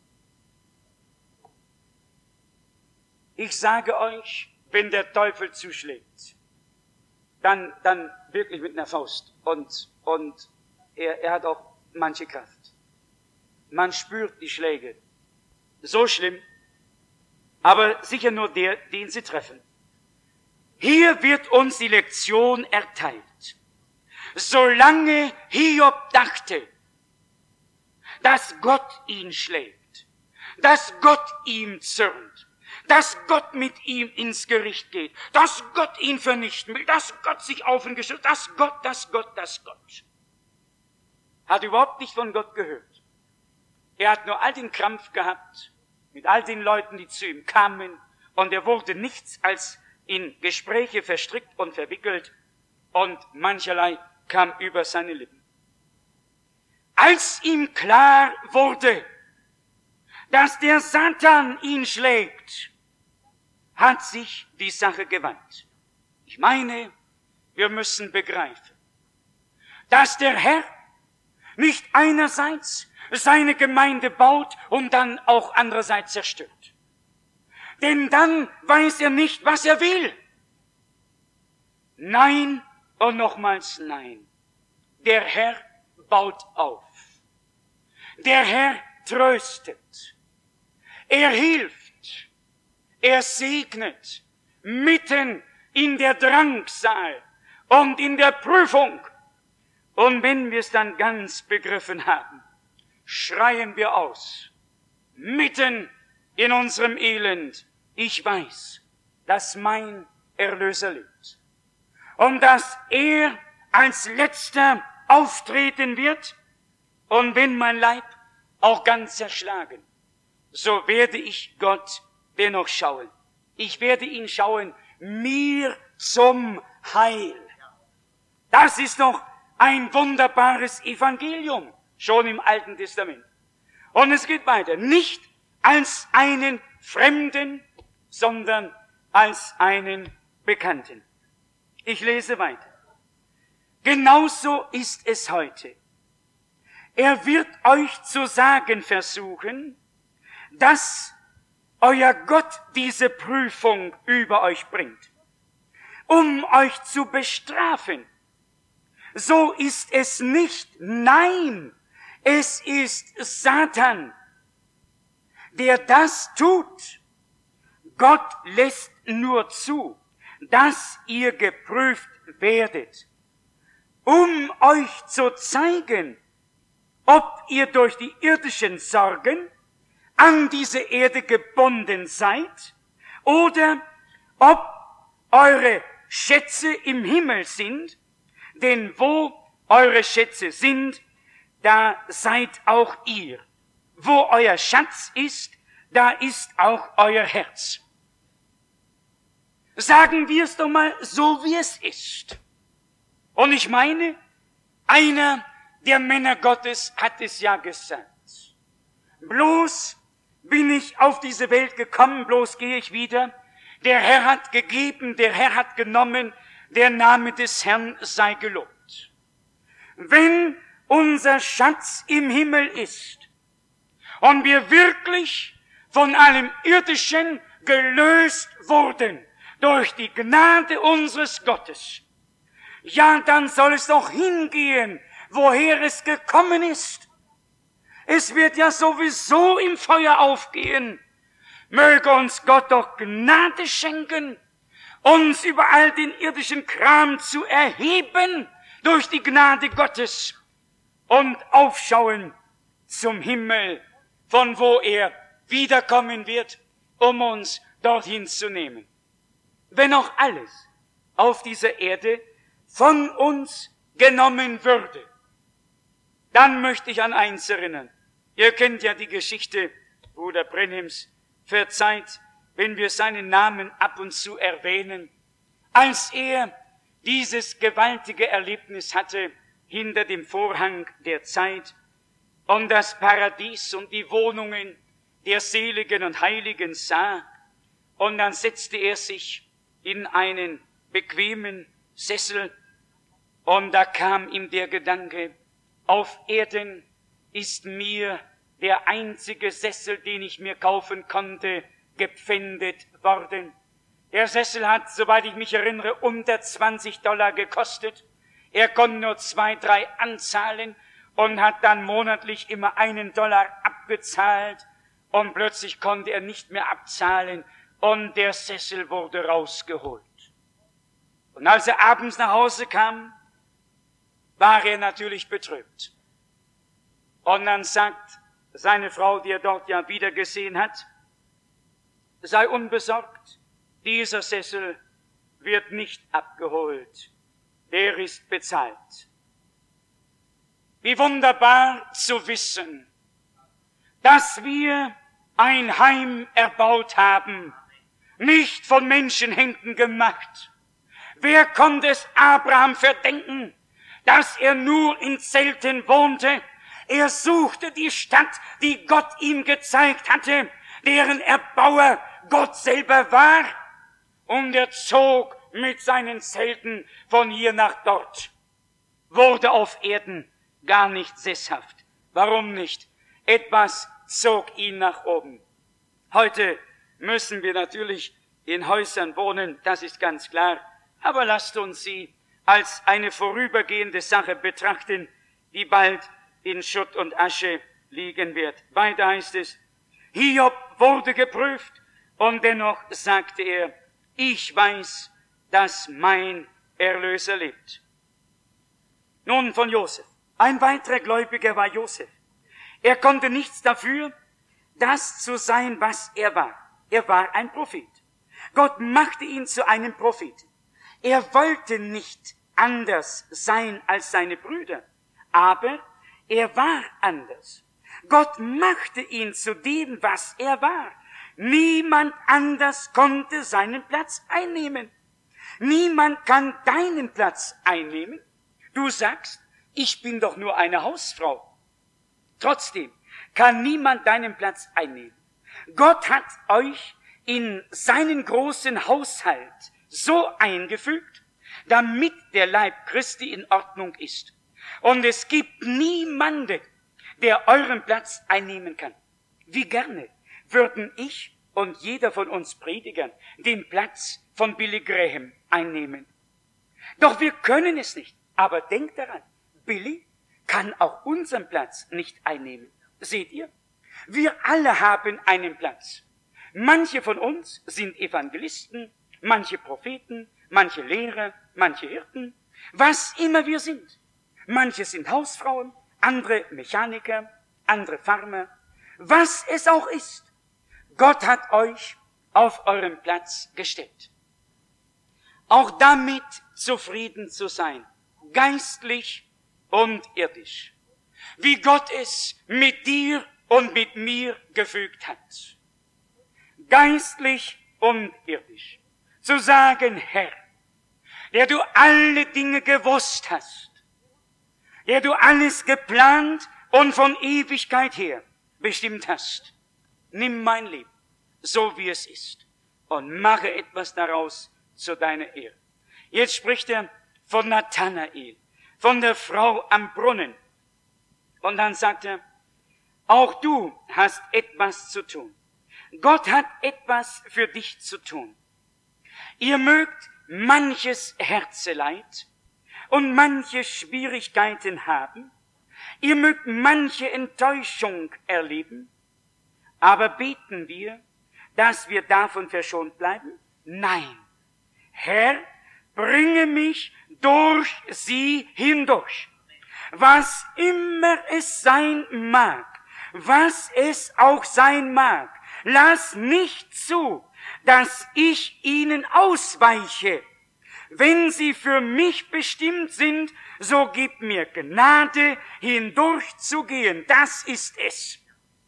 Ich sage euch, wenn der Teufel zuschlägt, dann, dann wirklich mit einer Faust. Und, und er, er hat auch manche Kraft. Man spürt die Schläge. So schlimm, aber sicher nur der, den sie treffen. Hier wird uns die Lektion erteilt. Solange Hiob dachte, dass Gott ihn schlägt, dass Gott ihm zürnt, dass Gott mit ihm ins Gericht geht, dass Gott ihn vernichten will, dass Gott sich auf ihn gestürzt, dass Gott, dass Gott, dass Gott. Hat überhaupt nicht von Gott gehört. Er hat nur all den Krampf gehabt, mit all den Leuten, die zu ihm kamen, und er wurde nichts als in Gespräche verstrickt und verwickelt, und mancherlei kam über seine Lippen. Als ihm klar wurde, dass der Satan ihn schlägt, hat sich die Sache gewandt. Ich meine, wir müssen begreifen, dass der Herr nicht einerseits seine Gemeinde baut und dann auch andererseits zerstört. Denn dann weiß er nicht, was er will. Nein und nochmals nein. Der Herr baut auf. Der Herr tröstet. Er hilft, er segnet mitten in der Drangsal und in der Prüfung. Und wenn wir es dann ganz begriffen haben, schreien wir aus, mitten in unserem Elend, ich weiß, dass mein Erlöser lebt und dass er als Letzter auftreten wird, und wenn mein Leib auch ganz zerschlagen, so werde ich Gott dennoch schauen. Ich werde ihn schauen, mir zum Heil. Das ist doch ein wunderbares Evangelium, schon im Alten Testament. Und es geht weiter, nicht als einen Fremden, sondern als einen Bekannten. Ich lese weiter. Genauso ist es heute. Er wird euch zu sagen versuchen, dass euer Gott diese Prüfung über euch bringt, um euch zu bestrafen. So ist es nicht. Nein, es ist Satan, der das tut. Gott lässt nur zu, dass ihr geprüft werdet, um euch zu zeigen, ob ihr durch die irdischen Sorgen an diese Erde gebunden seid oder ob eure Schätze im Himmel sind, denn wo eure Schätze sind, da seid auch ihr. Wo euer Schatz ist, da ist auch euer Herz. Sagen wir es doch mal so, wie es ist. Und ich meine, einer der Männer Gottes hat es ja gesagt. Bloß bin ich auf diese Welt gekommen, bloß gehe ich wieder. Der Herr hat gegeben, der Herr hat genommen, der Name des Herrn sei gelobt. Wenn unser Schatz im Himmel ist und wir wirklich von allem Irdischen gelöst wurden durch die Gnade unseres Gottes, ja, dann soll es doch hingehen, woher es gekommen ist. Es wird ja sowieso im Feuer aufgehen. Möge uns Gott doch Gnade schenken, uns über all den irdischen Kram zu erheben durch die Gnade Gottes und aufschauen zum Himmel, von wo er wiederkommen wird, um uns dorthin zu nehmen. Wenn auch alles auf dieser Erde von uns genommen würde, dann möchte ich an eins erinnern. Ihr kennt ja die Geschichte Bruder Brenhims, verzeiht, wenn wir seinen Namen ab und zu erwähnen, als er dieses gewaltige Erlebnis hatte hinter dem Vorhang der Zeit und das Paradies und die Wohnungen der Seligen und Heiligen sah, und dann setzte er sich in einen bequemen Sessel und da kam ihm der Gedanke, auf Erden ist mir der einzige Sessel, den ich mir kaufen konnte, gepfändet worden. Der Sessel hat, soweit ich mich erinnere, unter zwanzig Dollar gekostet. Er konnte nur zwei, drei anzahlen und hat dann monatlich immer einen Dollar abgezahlt und plötzlich konnte er nicht mehr abzahlen und der Sessel wurde rausgeholt. Und als er abends nach Hause kam, war er natürlich betrübt. Und dann sagt seine Frau, die er dort ja wieder gesehen hat, sei unbesorgt, dieser Sessel wird nicht abgeholt, der ist bezahlt. Wie wunderbar zu wissen, dass wir ein Heim erbaut haben, nicht von Menschenhänden gemacht. Wer konnte es Abraham verdenken, dass er nur in Zelten wohnte? Er suchte die Stadt, die Gott ihm gezeigt hatte, deren Erbauer Gott selber war. Und er zog mit seinen Zelten von hier nach dort, wurde auf Erden gar nicht sesshaft. Warum nicht? Etwas zog ihn nach oben. Heute müssen wir natürlich in Häusern wohnen, das ist ganz klar. Aber lasst uns sie als eine vorübergehende Sache betrachten, die bald in Schutt und Asche liegen wird. Weiter heißt es, Hiob wurde geprüft und dennoch sagte er, ich weiß, dass mein Erlöser lebt. Nun von Josef. Ein weiterer Gläubiger war Josef. Er konnte nichts dafür, das zu sein, was er war. Er war ein Prophet. Gott machte ihn zu einem Propheten. Er wollte nicht anders sein als seine Brüder, aber er war anders. Gott machte ihn zu dem, was er war. Niemand anders konnte seinen Platz einnehmen. Niemand kann deinen Platz einnehmen. Du sagst, ich bin doch nur eine Hausfrau. Trotzdem kann niemand deinen Platz einnehmen. Gott hat euch in seinen großen Haushalt so eingefügt, damit der Leib Christi in Ordnung ist. Und es gibt niemanden, der euren Platz einnehmen kann. Wie gerne würden ich und jeder von uns Predigern den Platz von Billy Graham einnehmen. Doch wir können es nicht. Aber denkt daran, Billy kann auch unseren Platz nicht einnehmen. Seht ihr? Wir alle haben einen Platz. Manche von uns sind Evangelisten, manche Propheten, manche Lehrer, manche Hirten, was immer wir sind. Manche sind Hausfrauen, andere Mechaniker, andere Farmer, was es auch ist. Gott hat euch auf euren Platz gestellt. Auch damit zufrieden zu sein, geistlich und irdisch, wie Gott es mit dir und mit mir gefügt hat. Geistlich und irdisch. Zu sagen, Herr, der du alle Dinge gewusst hast, der du alles geplant und von Ewigkeit her bestimmt hast, nimm mein Leben, so wie es ist, und mache etwas daraus zu deiner Ehre. Jetzt spricht er von Nathanael, von der Frau am Brunnen. Und dann sagt er, auch du hast etwas zu tun. Gott hat etwas für dich zu tun. Ihr mögt manches Herzeleid und manche Schwierigkeiten haben. Ihr mögt manche Enttäuschung erleben. Aber beten wir, dass wir davon verschont bleiben? Nein. Herr, bringe mich durch sie hindurch. Was immer es sein mag, was es auch sein mag, lass nicht zu, dass ich ihnen ausweiche. Wenn sie für mich bestimmt sind, so gib mir Gnade, hindurchzugehen. Das ist es.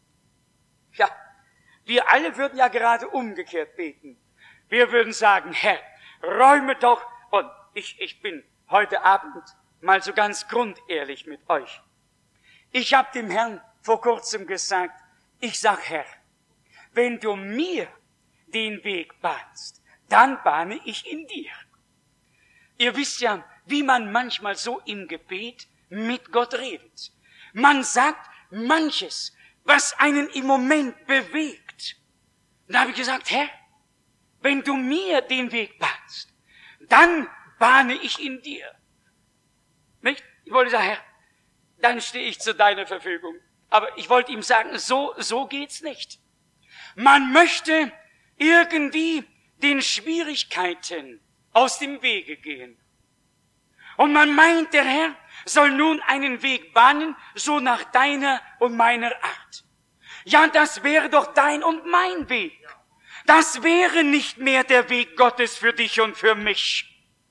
Ja, wir alle würden ja gerade umgekehrt beten. Wir würden sagen, Herr, räume doch, und ich, ich bin heute Abend mal so ganz grundehrlich mit euch. Ich habe dem Herrn vor kurzem gesagt, ich sag, Herr, wenn du mir den Weg bahnst, dann bahne ich ihn dir. Ihr wisst ja, wie man manchmal so im Gebet mit Gott redet. Man sagt manches, was einen im Moment bewegt. Und da habe ich gesagt, Herr, wenn du mir den Weg bahnst, dann bahne ich ihn dir. Nicht? Ich wollte sagen, Herr, dann stehe ich zu deiner Verfügung. Aber ich wollte ihm sagen, so, so geht's nicht. Man möchte irgendwie den Schwierigkeiten aus dem Wege gehen. Und man meint, der Herr soll nun einen Weg bahnen, so nach deiner und meiner Art. Ja, das wäre doch dein und mein Weg. Das wäre nicht mehr der Weg Gottes für dich und für mich.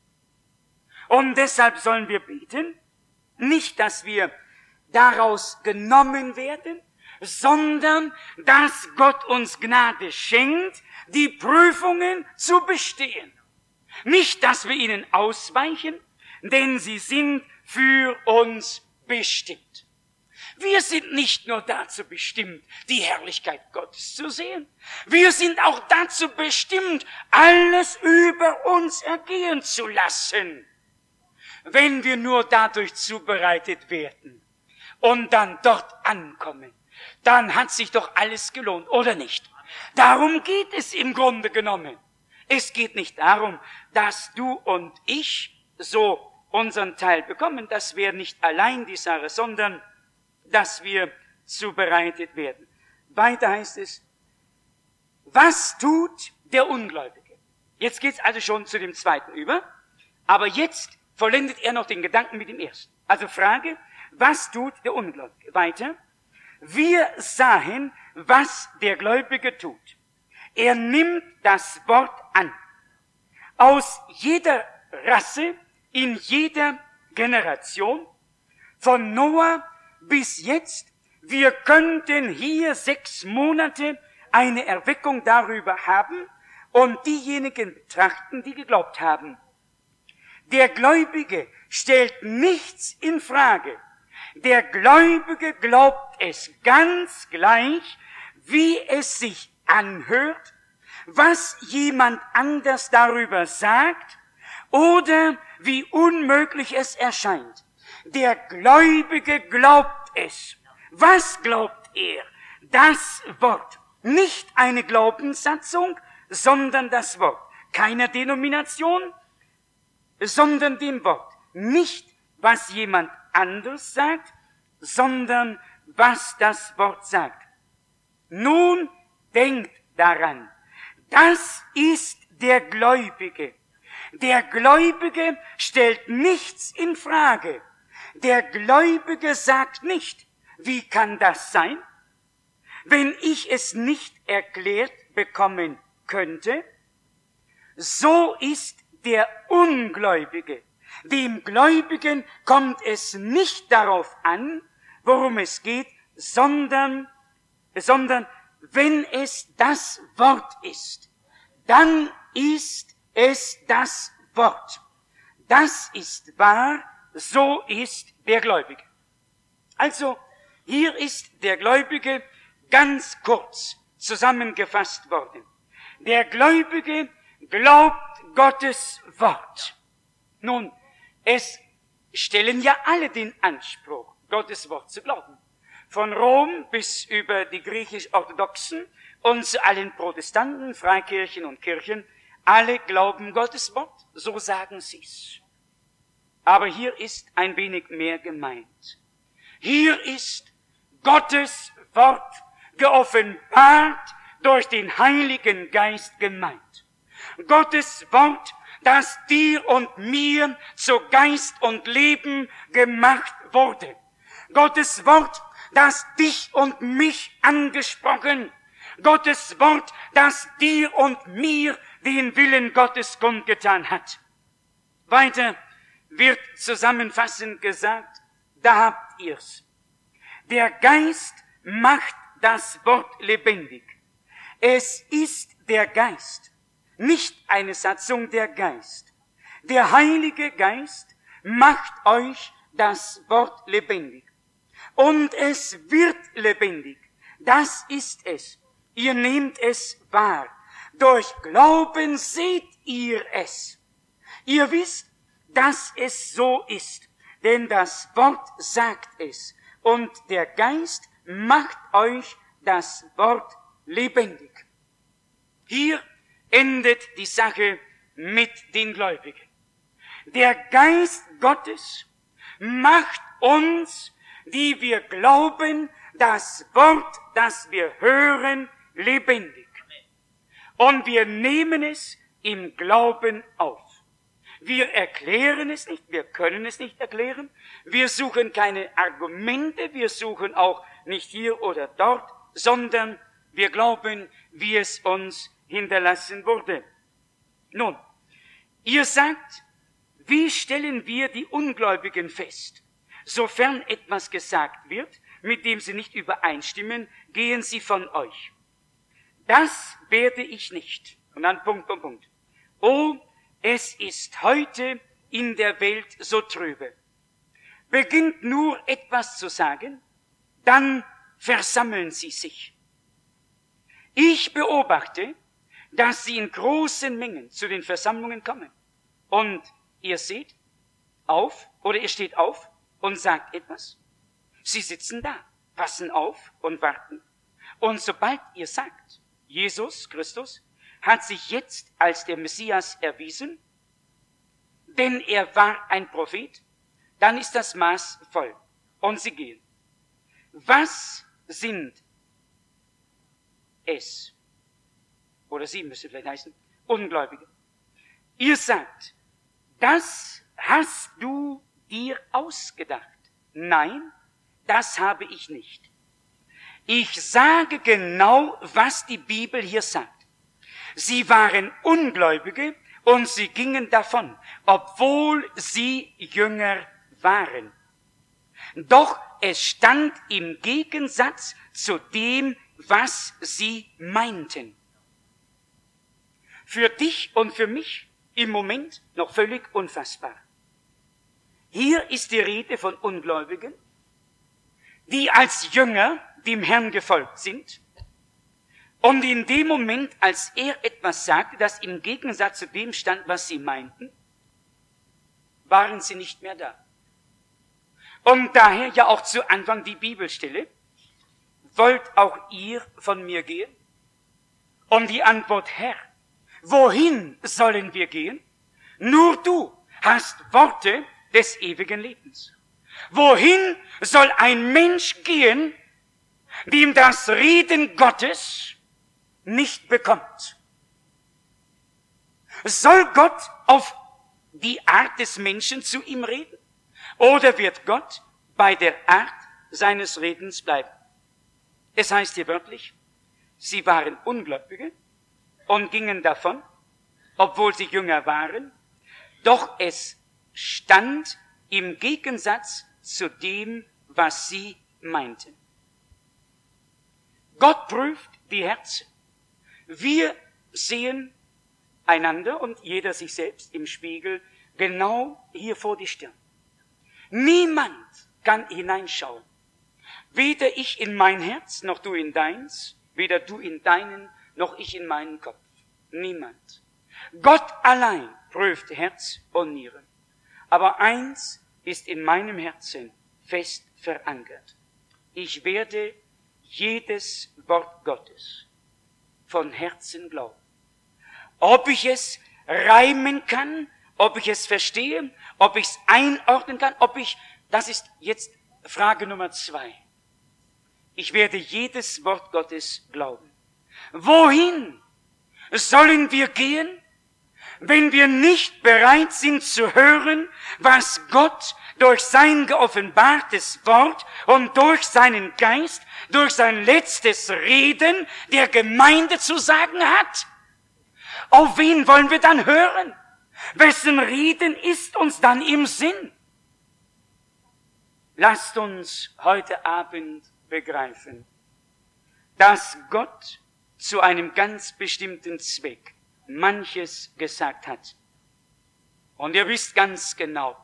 Und deshalb sollen wir beten, nicht, dass wir daraus genommen werden, sondern dass Gott uns Gnade schenkt, die Prüfungen zu bestehen. Nicht, dass wir ihnen ausweichen, denn sie sind für uns bestimmt. Wir sind nicht nur dazu bestimmt, die Herrlichkeit Gottes zu sehen. Wir sind auch dazu bestimmt, alles über uns ergehen zu lassen. Wenn wir nur dadurch zubereitet werden und dann dort ankommen, dann hat sich doch alles gelohnt, oder nicht? Darum geht es im Grunde genommen. Es geht nicht darum, dass du und ich so unseren Teil bekommen. Das wäre nicht allein die Sache, sondern dass wir zubereitet werden. Weiter heißt es, Was tut der Ungläubige? Jetzt geht's also schon zu dem zweiten über, aber jetzt vollendet er noch den Gedanken mit dem ersten. Also Frage, was tut der Ungläubige? Weiter. Wir sahen, was der Gläubige tut. Er nimmt das Wort an. Aus jeder Rasse, in jeder Generation, von Noah bis jetzt, wir könnten hier sechs Monate eine Erweckung darüber haben und diejenigen betrachten, die geglaubt haben. Der Gläubige stellt nichts in Frage. Der Gläubige glaubt es ganz gleich, wie es sich anhört, was jemand anders darüber sagt oder wie unmöglich es erscheint. Der Gläubige glaubt es. Was glaubt er? Das Wort. Nicht eine Glaubenssatzung, sondern das Wort. Keine Denomination, sondern dem Wort. Nicht, was jemand anders sagt, sondern was das Wort sagt. Nun denkt daran, das ist der Gläubige. Der Gläubige stellt nichts in Frage. Der Gläubige sagt nicht, wie kann das sein, wenn ich es nicht erklärt bekommen könnte? So ist der Ungläubige. Dem Gläubigen kommt es nicht darauf an, worum es geht, sondern, sondern wenn es das Wort ist, dann ist es das Wort. Das ist wahr, so ist der Gläubige. Also, hier ist der Gläubige ganz kurz zusammengefasst worden. Der Gläubige glaubt Gottes Wort. Nun, es stellen ja alle den Anspruch, Gottes Wort zu glauben. Von Rom bis über die griechisch-orthodoxen und zu allen Protestanten, Freikirchen und Kirchen, alle glauben Gottes Wort, so sagen sie's. Aber hier ist ein wenig mehr gemeint. Hier ist Gottes Wort geoffenbart durch den Heiligen Geist gemeint. Gottes Wort, das dir und mir zu Geist und Leben gemacht wurde. Gottes Wort, das dich und mich angesprochen. Gottes Wort, das dir und mir den Willen Gottes kundgetan hat. Weiter wird zusammenfassend gesagt, da habt ihr's. Der Geist macht das Wort lebendig. Es ist der Geist, nicht eine Satzung der Geist. Der Heilige Geist macht euch das Wort lebendig. Und es wird lebendig. Das ist es. Ihr nehmt es wahr. Durch Glauben seht ihr es. Ihr wisst, dass es so ist. Denn das Wort sagt es. Und der Geist macht euch das Wort lebendig. Hier endet die Sache mit den Gläubigen. Der Geist Gottes macht uns, die wir glauben, das Wort, das wir hören, lebendig. Und wir nehmen es im Glauben auf. Wir erklären es nicht, wir können es nicht erklären. Wir suchen keine Argumente, wir suchen auch nicht hier oder dort, sondern wir glauben, wie es uns hinterlassen wurde. Nun, ihr sagt, wie stellen wir die Ungläubigen fest? Sofern etwas gesagt wird, mit dem sie nicht übereinstimmen, gehen sie von euch. Das werde ich nicht. Und dann Punkt, Punkt, Punkt. Oh, es ist heute in der Welt so trübe. Beginnt nur etwas zu sagen, dann versammeln sie sich. Ich beobachte, dass sie in großen Mengen zu den Versammlungen kommen. Und ihr seht auf, oder ihr steht auf und sagt etwas. Sie sitzen da, passen auf und warten. Und sobald ihr sagt, Jesus Christus hat sich jetzt als der Messias erwiesen, denn er war ein Prophet, dann ist das Maß voll. Und sie gehen. Was sind es? oder sie müsste vielleicht heißen, Ungläubige. Ihr sagt, das hast du dir ausgedacht. Nein, das habe ich nicht. Ich sage genau, was die Bibel hier sagt. Sie waren Ungläubige und sie gingen davon, obwohl sie Jünger waren. Doch es stand im Gegensatz zu dem, was sie meinten. Für dich und für mich im Moment noch völlig unfassbar. Hier ist die Rede von Ungläubigen, die als Jünger dem Herrn gefolgt sind. Und in dem Moment, als er etwas sagte, das im Gegensatz zu dem stand, was sie meinten, waren sie nicht mehr da. Und daher ja auch zu Anfang die Bibelstelle, wollt auch ihr von mir gehen? Und die Antwort, Herr, wohin sollen wir gehen? Nur du hast Worte des ewigen Lebens. Wohin soll ein Mensch gehen, dem das Reden Gottes nicht bekommt? Soll Gott auf die Art des Menschen zu ihm reden? Oder wird Gott bei der Art seines Redens bleiben? Es heißt hier wörtlich, sie waren Ungläubige und gingen davon, obwohl sie Jünger waren, doch es stand im Gegensatz zu dem, was sie meinten. Gott prüft die Herzen. Wir sehen einander und jeder sich selbst im Spiegel genau hier vor die Stirn. Niemand kann hineinschauen. Weder ich in mein Herz, noch du in deins, weder du in deinen, noch ich in meinen Kopf. Niemand. Gott allein prüft Herz und Nieren. Aber eins ist in meinem Herzen fest verankert. Ich werde jedes Wort Gottes von Herzen glauben. Ob ich es reimen kann, ob ich es verstehe, ob ich es einordnen kann, ob ich, das ist jetzt Frage Nummer zwei. Ich werde jedes Wort Gottes glauben. Wohin sollen wir gehen, wenn wir nicht bereit sind zu hören, was Gott durch sein geoffenbartes Wort und durch seinen Geist, durch sein letztes Reden der Gemeinde zu sagen hat? Auf wen wollen wir dann hören? Wessen Reden ist uns dann im Sinn? Lasst uns heute Abend begreifen, dass Gott zu einem ganz bestimmten Zweck manches gesagt hat. Und ihr wisst ganz genau,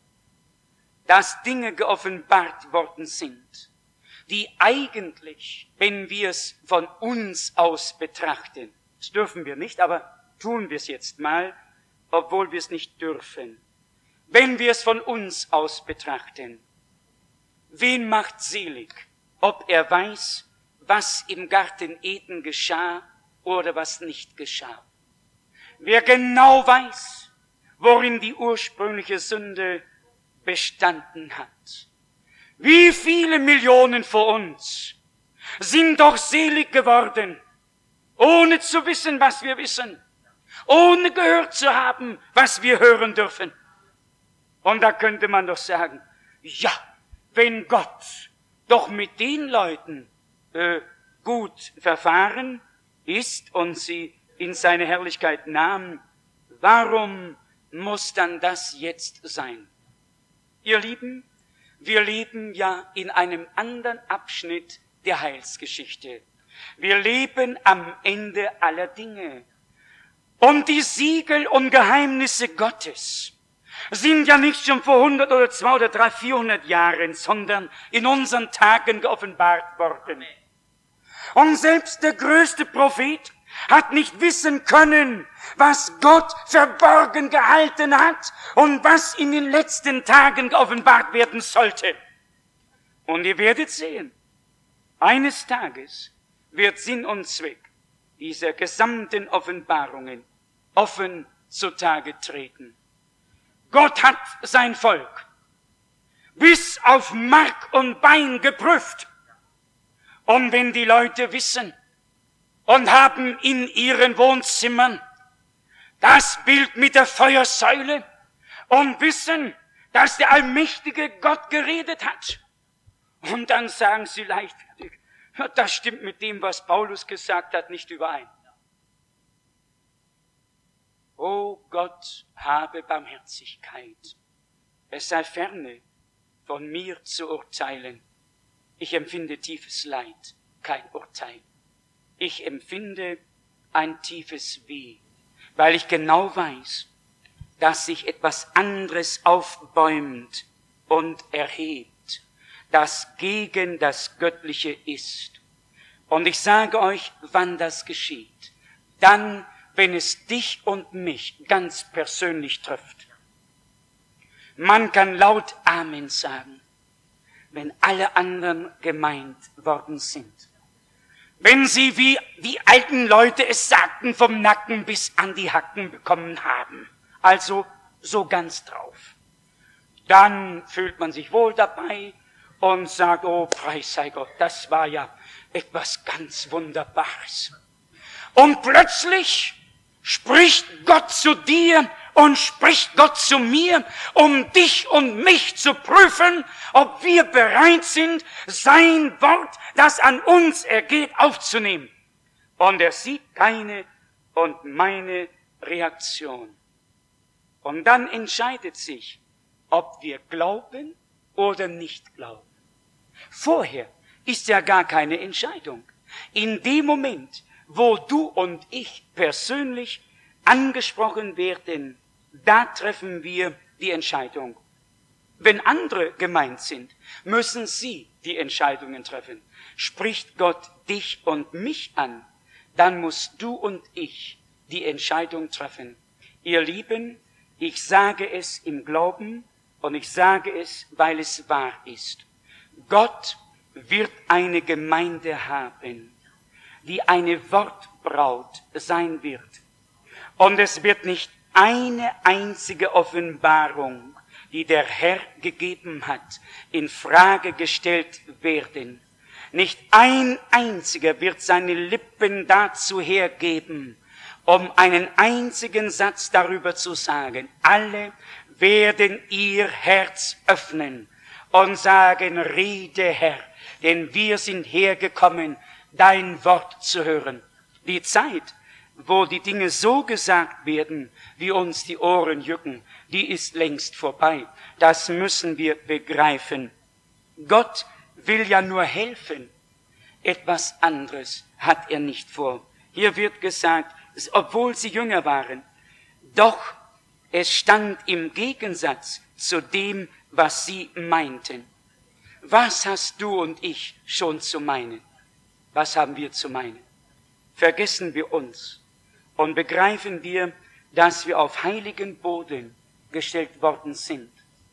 dass Dinge geoffenbart worden sind, die eigentlich, wenn wir es von uns aus betrachten, das dürfen wir nicht, aber tun wir es jetzt mal, obwohl wir es nicht dürfen. Wenn wir es von uns aus betrachten, wen macht selig, ob er weiß, was im Garten Eden geschah oder was nicht geschah? Wer genau weiß, worin die ursprüngliche Sünde bestanden hat. Wie viele Millionen vor uns sind doch selig geworden, ohne zu wissen, was wir wissen, ohne gehört zu haben, was wir hören dürfen. Und da könnte man doch sagen, ja, wenn Gott doch mit den Leuten äh, gut verfahren ist und sie in seine Herrlichkeit nahm, warum muss dann das jetzt sein? Ihr Lieben, wir leben ja in einem anderen Abschnitt der Heilsgeschichte. Wir leben am Ende aller Dinge. Und die Siegel und Geheimnisse Gottes sind ja nicht schon vor hundert oder zwei oder drei, vierhundert Jahren, sondern in unseren Tagen geoffenbart worden. Und selbst der größte Prophet hat nicht wissen können, was Gott verborgen gehalten hat und was in den letzten Tagen geoffenbart werden sollte. Und ihr werdet sehen, eines Tages wird Sinn und Zweck dieser gesamten Offenbarungen offen zutage treten. Gott hat sein Volk bis auf Mark und Bein geprüft. Und wenn die Leute wissen, und haben in ihren Wohnzimmern das Bild mit der Feuersäule und wissen, dass der allmächtige Gott geredet hat. Und dann sagen sie leichtfertig, das stimmt mit dem, was Paulus gesagt hat, nicht überein. O Gott, habe Barmherzigkeit. Es sei ferne, von mir zu urteilen. Ich empfinde tiefes Leid, kein Urteil. Ich empfinde ein tiefes Weh, weil ich genau weiß, dass sich etwas anderes aufbäumt und erhebt, das gegen das Göttliche ist. Und ich sage euch, wann das geschieht. Dann, wenn es dich und mich ganz persönlich trifft. Man kann laut Amen sagen, wenn alle anderen gemeint worden sind. Wenn sie, wie die alten Leute es sagten, vom Nacken bis an die Hacken bekommen haben. Also so ganz drauf. Dann fühlt man sich wohl dabei und sagt, oh, Preis sei Gott, das war ja etwas ganz Wunderbares. Und plötzlich spricht Gott zu dir und spricht Gott zu mir, um dich und mich zu prüfen, ob wir bereit sind, sein Wort, das an uns ergeht, aufzunehmen. Und er sieht deine und meine Reaktion. Und dann entscheidet sich, ob wir glauben oder nicht glauben. Vorher ist ja gar keine Entscheidung. In dem Moment, wo du und ich persönlich angesprochen werden, da treffen wir die Entscheidung. Wenn andere gemeint sind, müssen sie die Entscheidungen treffen. Spricht Gott dich und mich an, dann musst du und ich die Entscheidung treffen. Ihr Lieben, ich sage es im Glauben und ich sage es, weil es wahr ist. Gott wird eine Gemeinde haben, die eine Wortbraut sein wird. Und es wird nicht eine einzige Offenbarung, die der Herr gegeben hat, in Frage gestellt werden. Nicht ein einziger wird seine Lippen dazu hergeben, um einen einzigen Satz darüber zu sagen. Alle werden ihr Herz öffnen und sagen, rede Herr, denn wir sind hergekommen, dein Wort zu hören. Die Zeit, wo die Dinge so gesagt werden, wie uns die Ohren jucken, die ist längst vorbei. Das müssen wir begreifen. Gott will ja nur helfen. Etwas anderes hat er nicht vor. Hier wird gesagt, obwohl sie jünger waren, doch es stand im Gegensatz zu dem, was sie meinten. Was hast du und ich schon zu meinen? Was haben wir zu meinen? Vergessen wir uns und begreifen wir, dass wir auf heiligen Boden gestellt worden sind.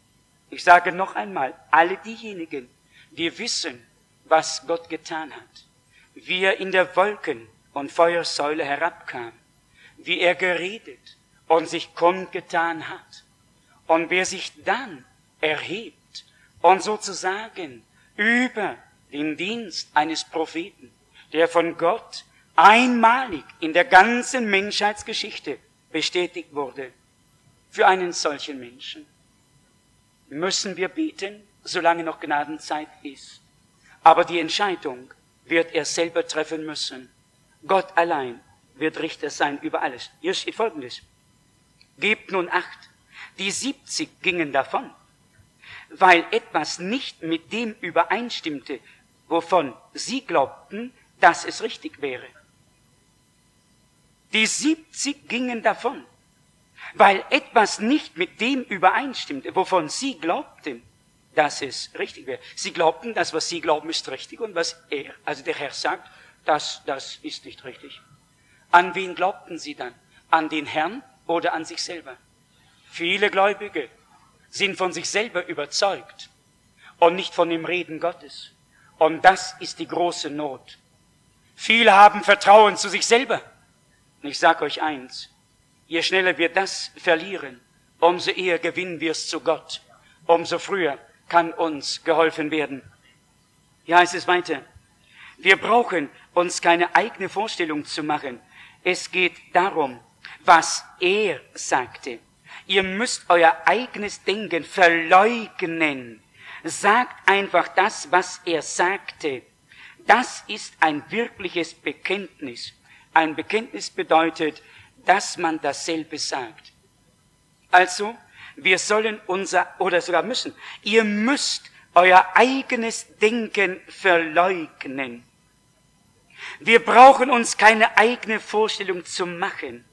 Ich sage noch einmal, alle diejenigen, die wissen, was Gott getan hat, wie er in der Wolken- und Feuersäule herabkam, wie er geredet und sich kundgetan hat, und wer sich dann erhebt und sozusagen über den Dienst eines Propheten, der von Gott einmalig in der ganzen Menschheitsgeschichte bestätigt wurde, für einen solchen Menschen müssen wir beten, solange noch Gnadenzeit ist. Aber die Entscheidung wird er selber treffen müssen. Gott allein wird Richter sein über alles. Hier steht Folgendes. Gebt nun Acht, die siebzig gingen davon, weil etwas nicht mit dem übereinstimmte, wovon sie glaubten, dass es richtig wäre. Die siebzig gingen davon, weil etwas nicht mit dem übereinstimmte, wovon sie glaubten, dass es richtig wäre. Sie glaubten, dass was sie glauben ist richtig und was er, also der Herr sagt, das, das ist nicht richtig. An wen glaubten sie dann? An den Herrn oder an sich selber? Viele Gläubige sind von sich selber überzeugt und nicht von dem Reden Gottes. Und das ist die große Not. Viele haben Vertrauen zu sich selber. Und ich sage euch eins, je schneller wir das verlieren, umso eher gewinnen wir es zu Gott. Umso früher kann uns geholfen werden. Hier heißt es weiter, Wir brauchen uns keine eigene Vorstellung zu machen. Es geht darum, was er sagte. Ihr müsst euer eigenes Denken verleugnen. Sagt einfach das, was er sagte. Das ist ein wirkliches Bekenntnis. Ein Bekenntnis bedeutet, dass man dasselbe sagt. Also, wir sollen unser, oder sogar müssen, ihr müsst euer eigenes Denken verleugnen. Wir brauchen uns keine eigene Vorstellung zu machen.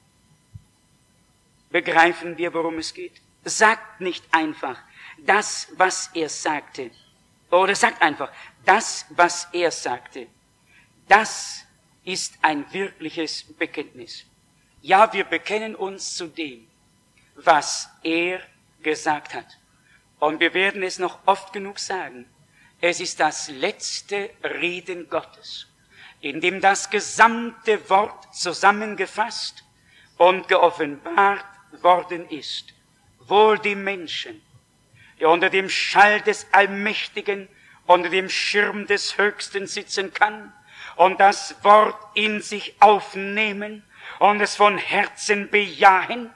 Begreifen wir, worum es geht? Sagt nicht einfach das, was er sagte. Oder sagt einfach das, was er sagte. Das ist ein wirkliches Bekenntnis. Ja, wir bekennen uns zu dem, was er gesagt hat. Und wir werden es noch oft genug sagen. Es ist das letzte Reden Gottes, in dem das gesamte Wort zusammengefasst und geoffenbart worden ist. Wohl dem Menschen, der unter dem Schall des Allmächtigen, unter dem Schirm des Höchsten sitzen kann und das Wort in sich aufnehmen und es von Herzen bejahen.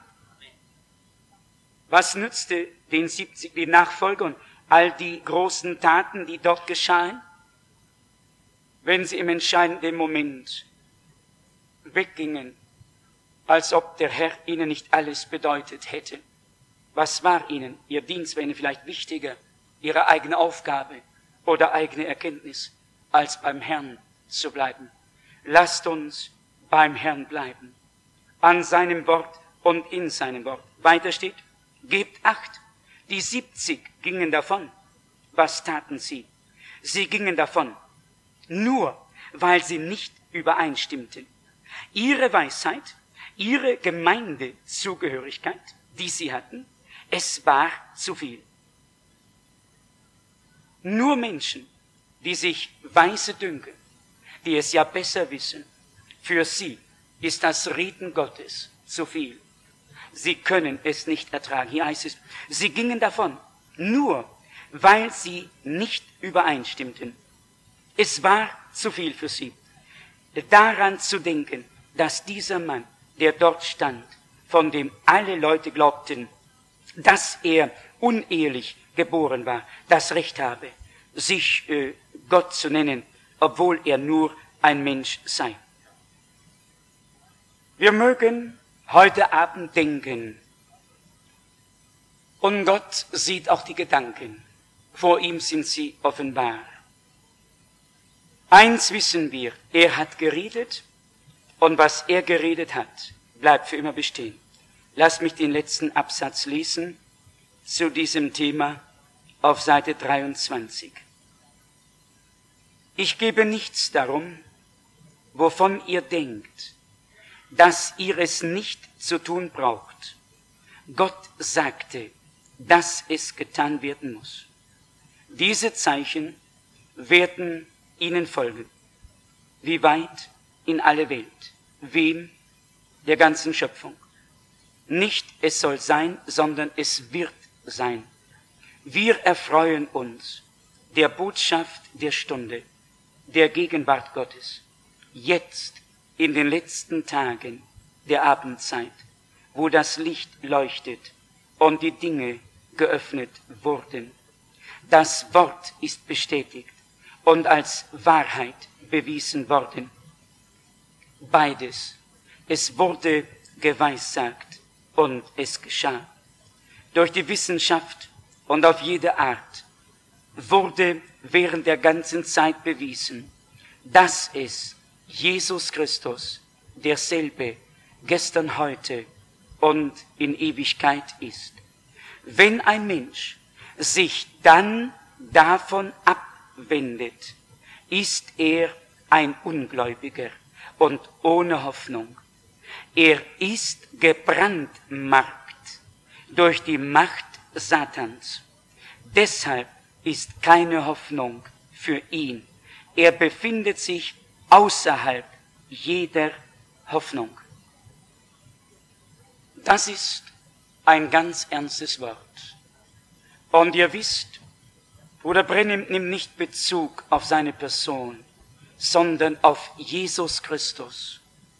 Was nützte den siebzig, die Nachfolger und all die großen Taten, die dort geschahen, wenn sie im entscheidenden Moment weggingen, als ob der Herr ihnen nicht alles bedeutet hätte? Was war ihnen? Ihr Dienst wäre ihnen vielleicht wichtiger, ihre eigene Aufgabe oder eigene Erkenntnis, als beim Herrn zu bleiben. Lasst uns beim Herrn bleiben, an seinem Wort und in seinem Wort. Weiter steht, gebt Acht. Die siebzig gingen davon. Was taten sie? Sie gingen davon, nur weil sie nicht übereinstimmten. Ihre Weisheit, ihre Gemeindezugehörigkeit, die sie hatten, es war zu viel. Nur Menschen, die sich weise dünken, die es ja besser wissen, für sie ist das Reden Gottes zu viel. Sie können es nicht ertragen. Hier heißt es, sie gingen davon, nur weil sie nicht übereinstimmten. Es war zu viel für sie. Daran zu denken, dass dieser Mann, der dort stand, von dem alle Leute glaubten, dass er unehelich geboren war, das Recht habe, sich äh, Gott zu nennen, obwohl er nur ein Mensch sei. Wir mögen heute Abend denken, und Gott sieht auch die Gedanken, vor ihm sind sie offenbar. Eins wissen wir, er hat geredet, und was er geredet hat, bleibt für immer bestehen. Lass mich den letzten Absatz lesen zu diesem Thema auf Seite dreiundzwanzig. Ich gebe nichts darum, wovon ihr denkt, dass ihr es nicht zu tun braucht. Gott sagte, dass es getan werden muss. Diese Zeichen werden ihnen folgen. Wie weit? In alle Welt. Wem? Der ganzen Schöpfung. Nicht es soll sein, sondern es wird sein. Wir erfreuen uns der Botschaft der Stunde, der Gegenwart Gottes, jetzt in den letzten Tagen der Abendzeit, wo das Licht leuchtet und die Dinge geöffnet wurden. Das Wort ist bestätigt und als Wahrheit bewiesen worden. Beides. Es wurde geweissagt und es geschah. Durch die Wissenschaft und auf jede Art wurde während der ganzen Zeit bewiesen, dass es Jesus Christus derselbe gestern, heute und in Ewigkeit ist. Wenn ein Mensch sich dann davon abwendet, ist er ein Ungläubiger und ohne Hoffnung. Er ist gebrandmarkt durch die Macht Satans. Deshalb ist keine Hoffnung für ihn. Er befindet sich außerhalb jeder Hoffnung. Das ist ein ganz ernstes Wort. Und ihr wisst, Bruder Brennim nimmt nicht Bezug auf seine Person, sondern auf Jesus Christus,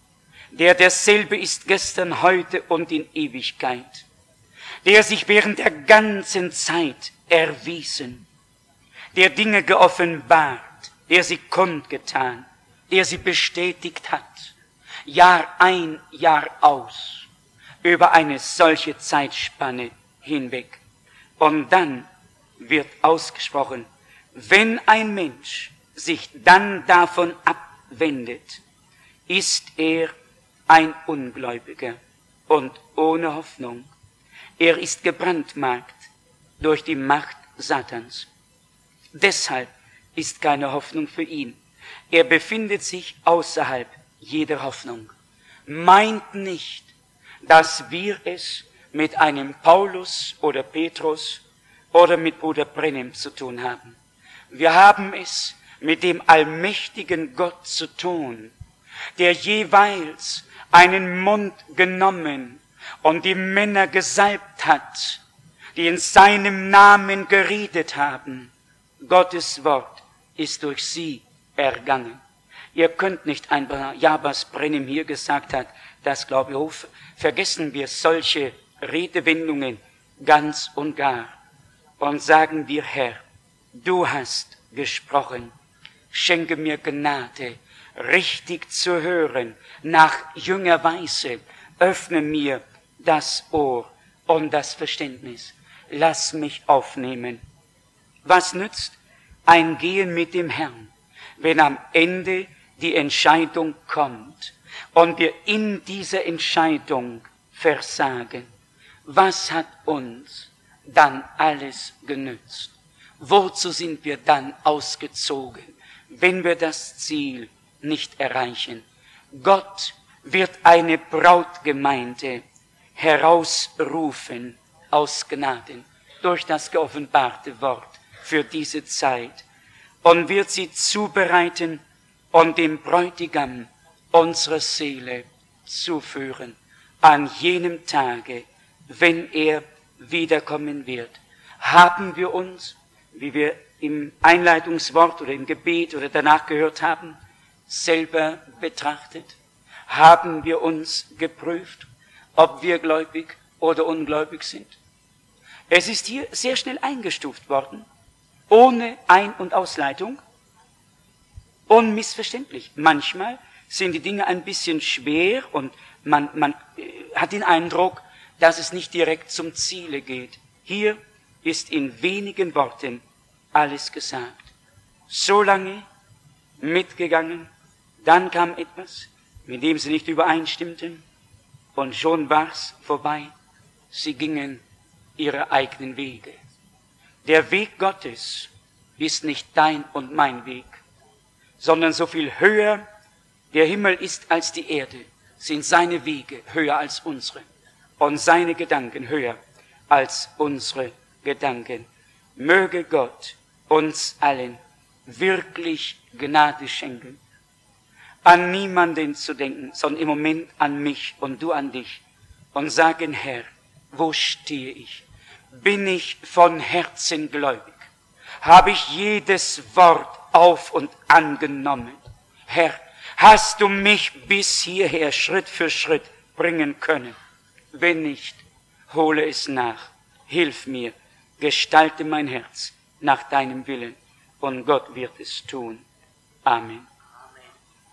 der derselbe ist gestern, heute und in Ewigkeit, der sich während der ganzen Zeit erwiesen, der Dinge geoffenbart, der sie kundgetan, der sie bestätigt hat, Jahr ein, Jahr aus, über eine solche Zeitspanne hinweg. Und dann wird ausgesprochen, wenn ein Mensch sich dann davon abwendet, ist er ein Ungläubiger und ohne Hoffnung. Er ist gebrandmarkt durch die Macht Satans. Deshalb ist keine Hoffnung für ihn. Er befindet sich außerhalb jeder Hoffnung. Meint nicht, dass wir es mit einem Paulus oder Petrus oder mit Bruder Brenhem zu tun haben. Wir haben es mit dem allmächtigen Gott zu tun, der jeweils einen Mund genommen und die Männer gesalbt hat, die in seinem Namen geredet haben. Gottes Wort ist durch sie ergangen. Ihr könnt nicht einfach, ja, was Brenhem hier gesagt hat, das glaube ich hoch. Vergessen wir solche Redewendungen ganz und gar und sagen wir, Herr, du hast gesprochen, schenke mir Gnade, richtig zu hören, nach jünger Weise, öffne mir das Ohr und das Verständnis, lass mich aufnehmen. Was nützt ein Gehen mit dem Herrn, wenn am Ende die Entscheidung kommt und wir in dieser Entscheidung versagen? Was hat uns dann alles genützt? Wozu sind wir dann ausgezogen, wenn wir das Ziel nicht erreichen? Gott wird eine Brautgemeinde herausrufen aus Gnaden durch das geoffenbarte Wort für diese Zeit und wird sie zubereiten und dem Bräutigam unsere Seele zuführen an jenem Tage, wenn er wiederkommen wird. Haben wir uns, wie wir im Einleitungswort oder im Gebet oder danach gehört haben, selber betrachtet? Haben wir uns geprüft, ob wir gläubig oder ungläubig sind? Es ist hier sehr schnell eingestuft worden, ohne Ein- und Ausleitung, unmissverständlich. Manchmal sind die Dinge ein bisschen schwer und man, man hat den Eindruck, dass es nicht direkt zum Ziele geht. Hier ist in wenigen Worten alles gesagt. So lange mitgegangen, dann kam etwas, mit dem sie nicht übereinstimmten, und schon war's vorbei. Sie gingen ihre eigenen Wege. Der Weg Gottes ist nicht dein und mein Weg, sondern so viel höher der Himmel ist als die Erde, sind seine Wege höher als unsere und seine Gedanken höher als unsere Gedanken. Möge Gott uns allen wirklich Gnade schenken, an niemanden zu denken, sondern im Moment an mich und du an dich und sagen, Herr, wo stehe ich? Bin ich von Herzen gläubig? Habe ich jedes Wort auf und angenommen? Herr, hast du mich bis hierher Schritt für Schritt bringen können? Wenn nicht, hole es nach. Hilf mir, gestalte mein Herz nach deinem Willen und Gott wird es tun. Amen.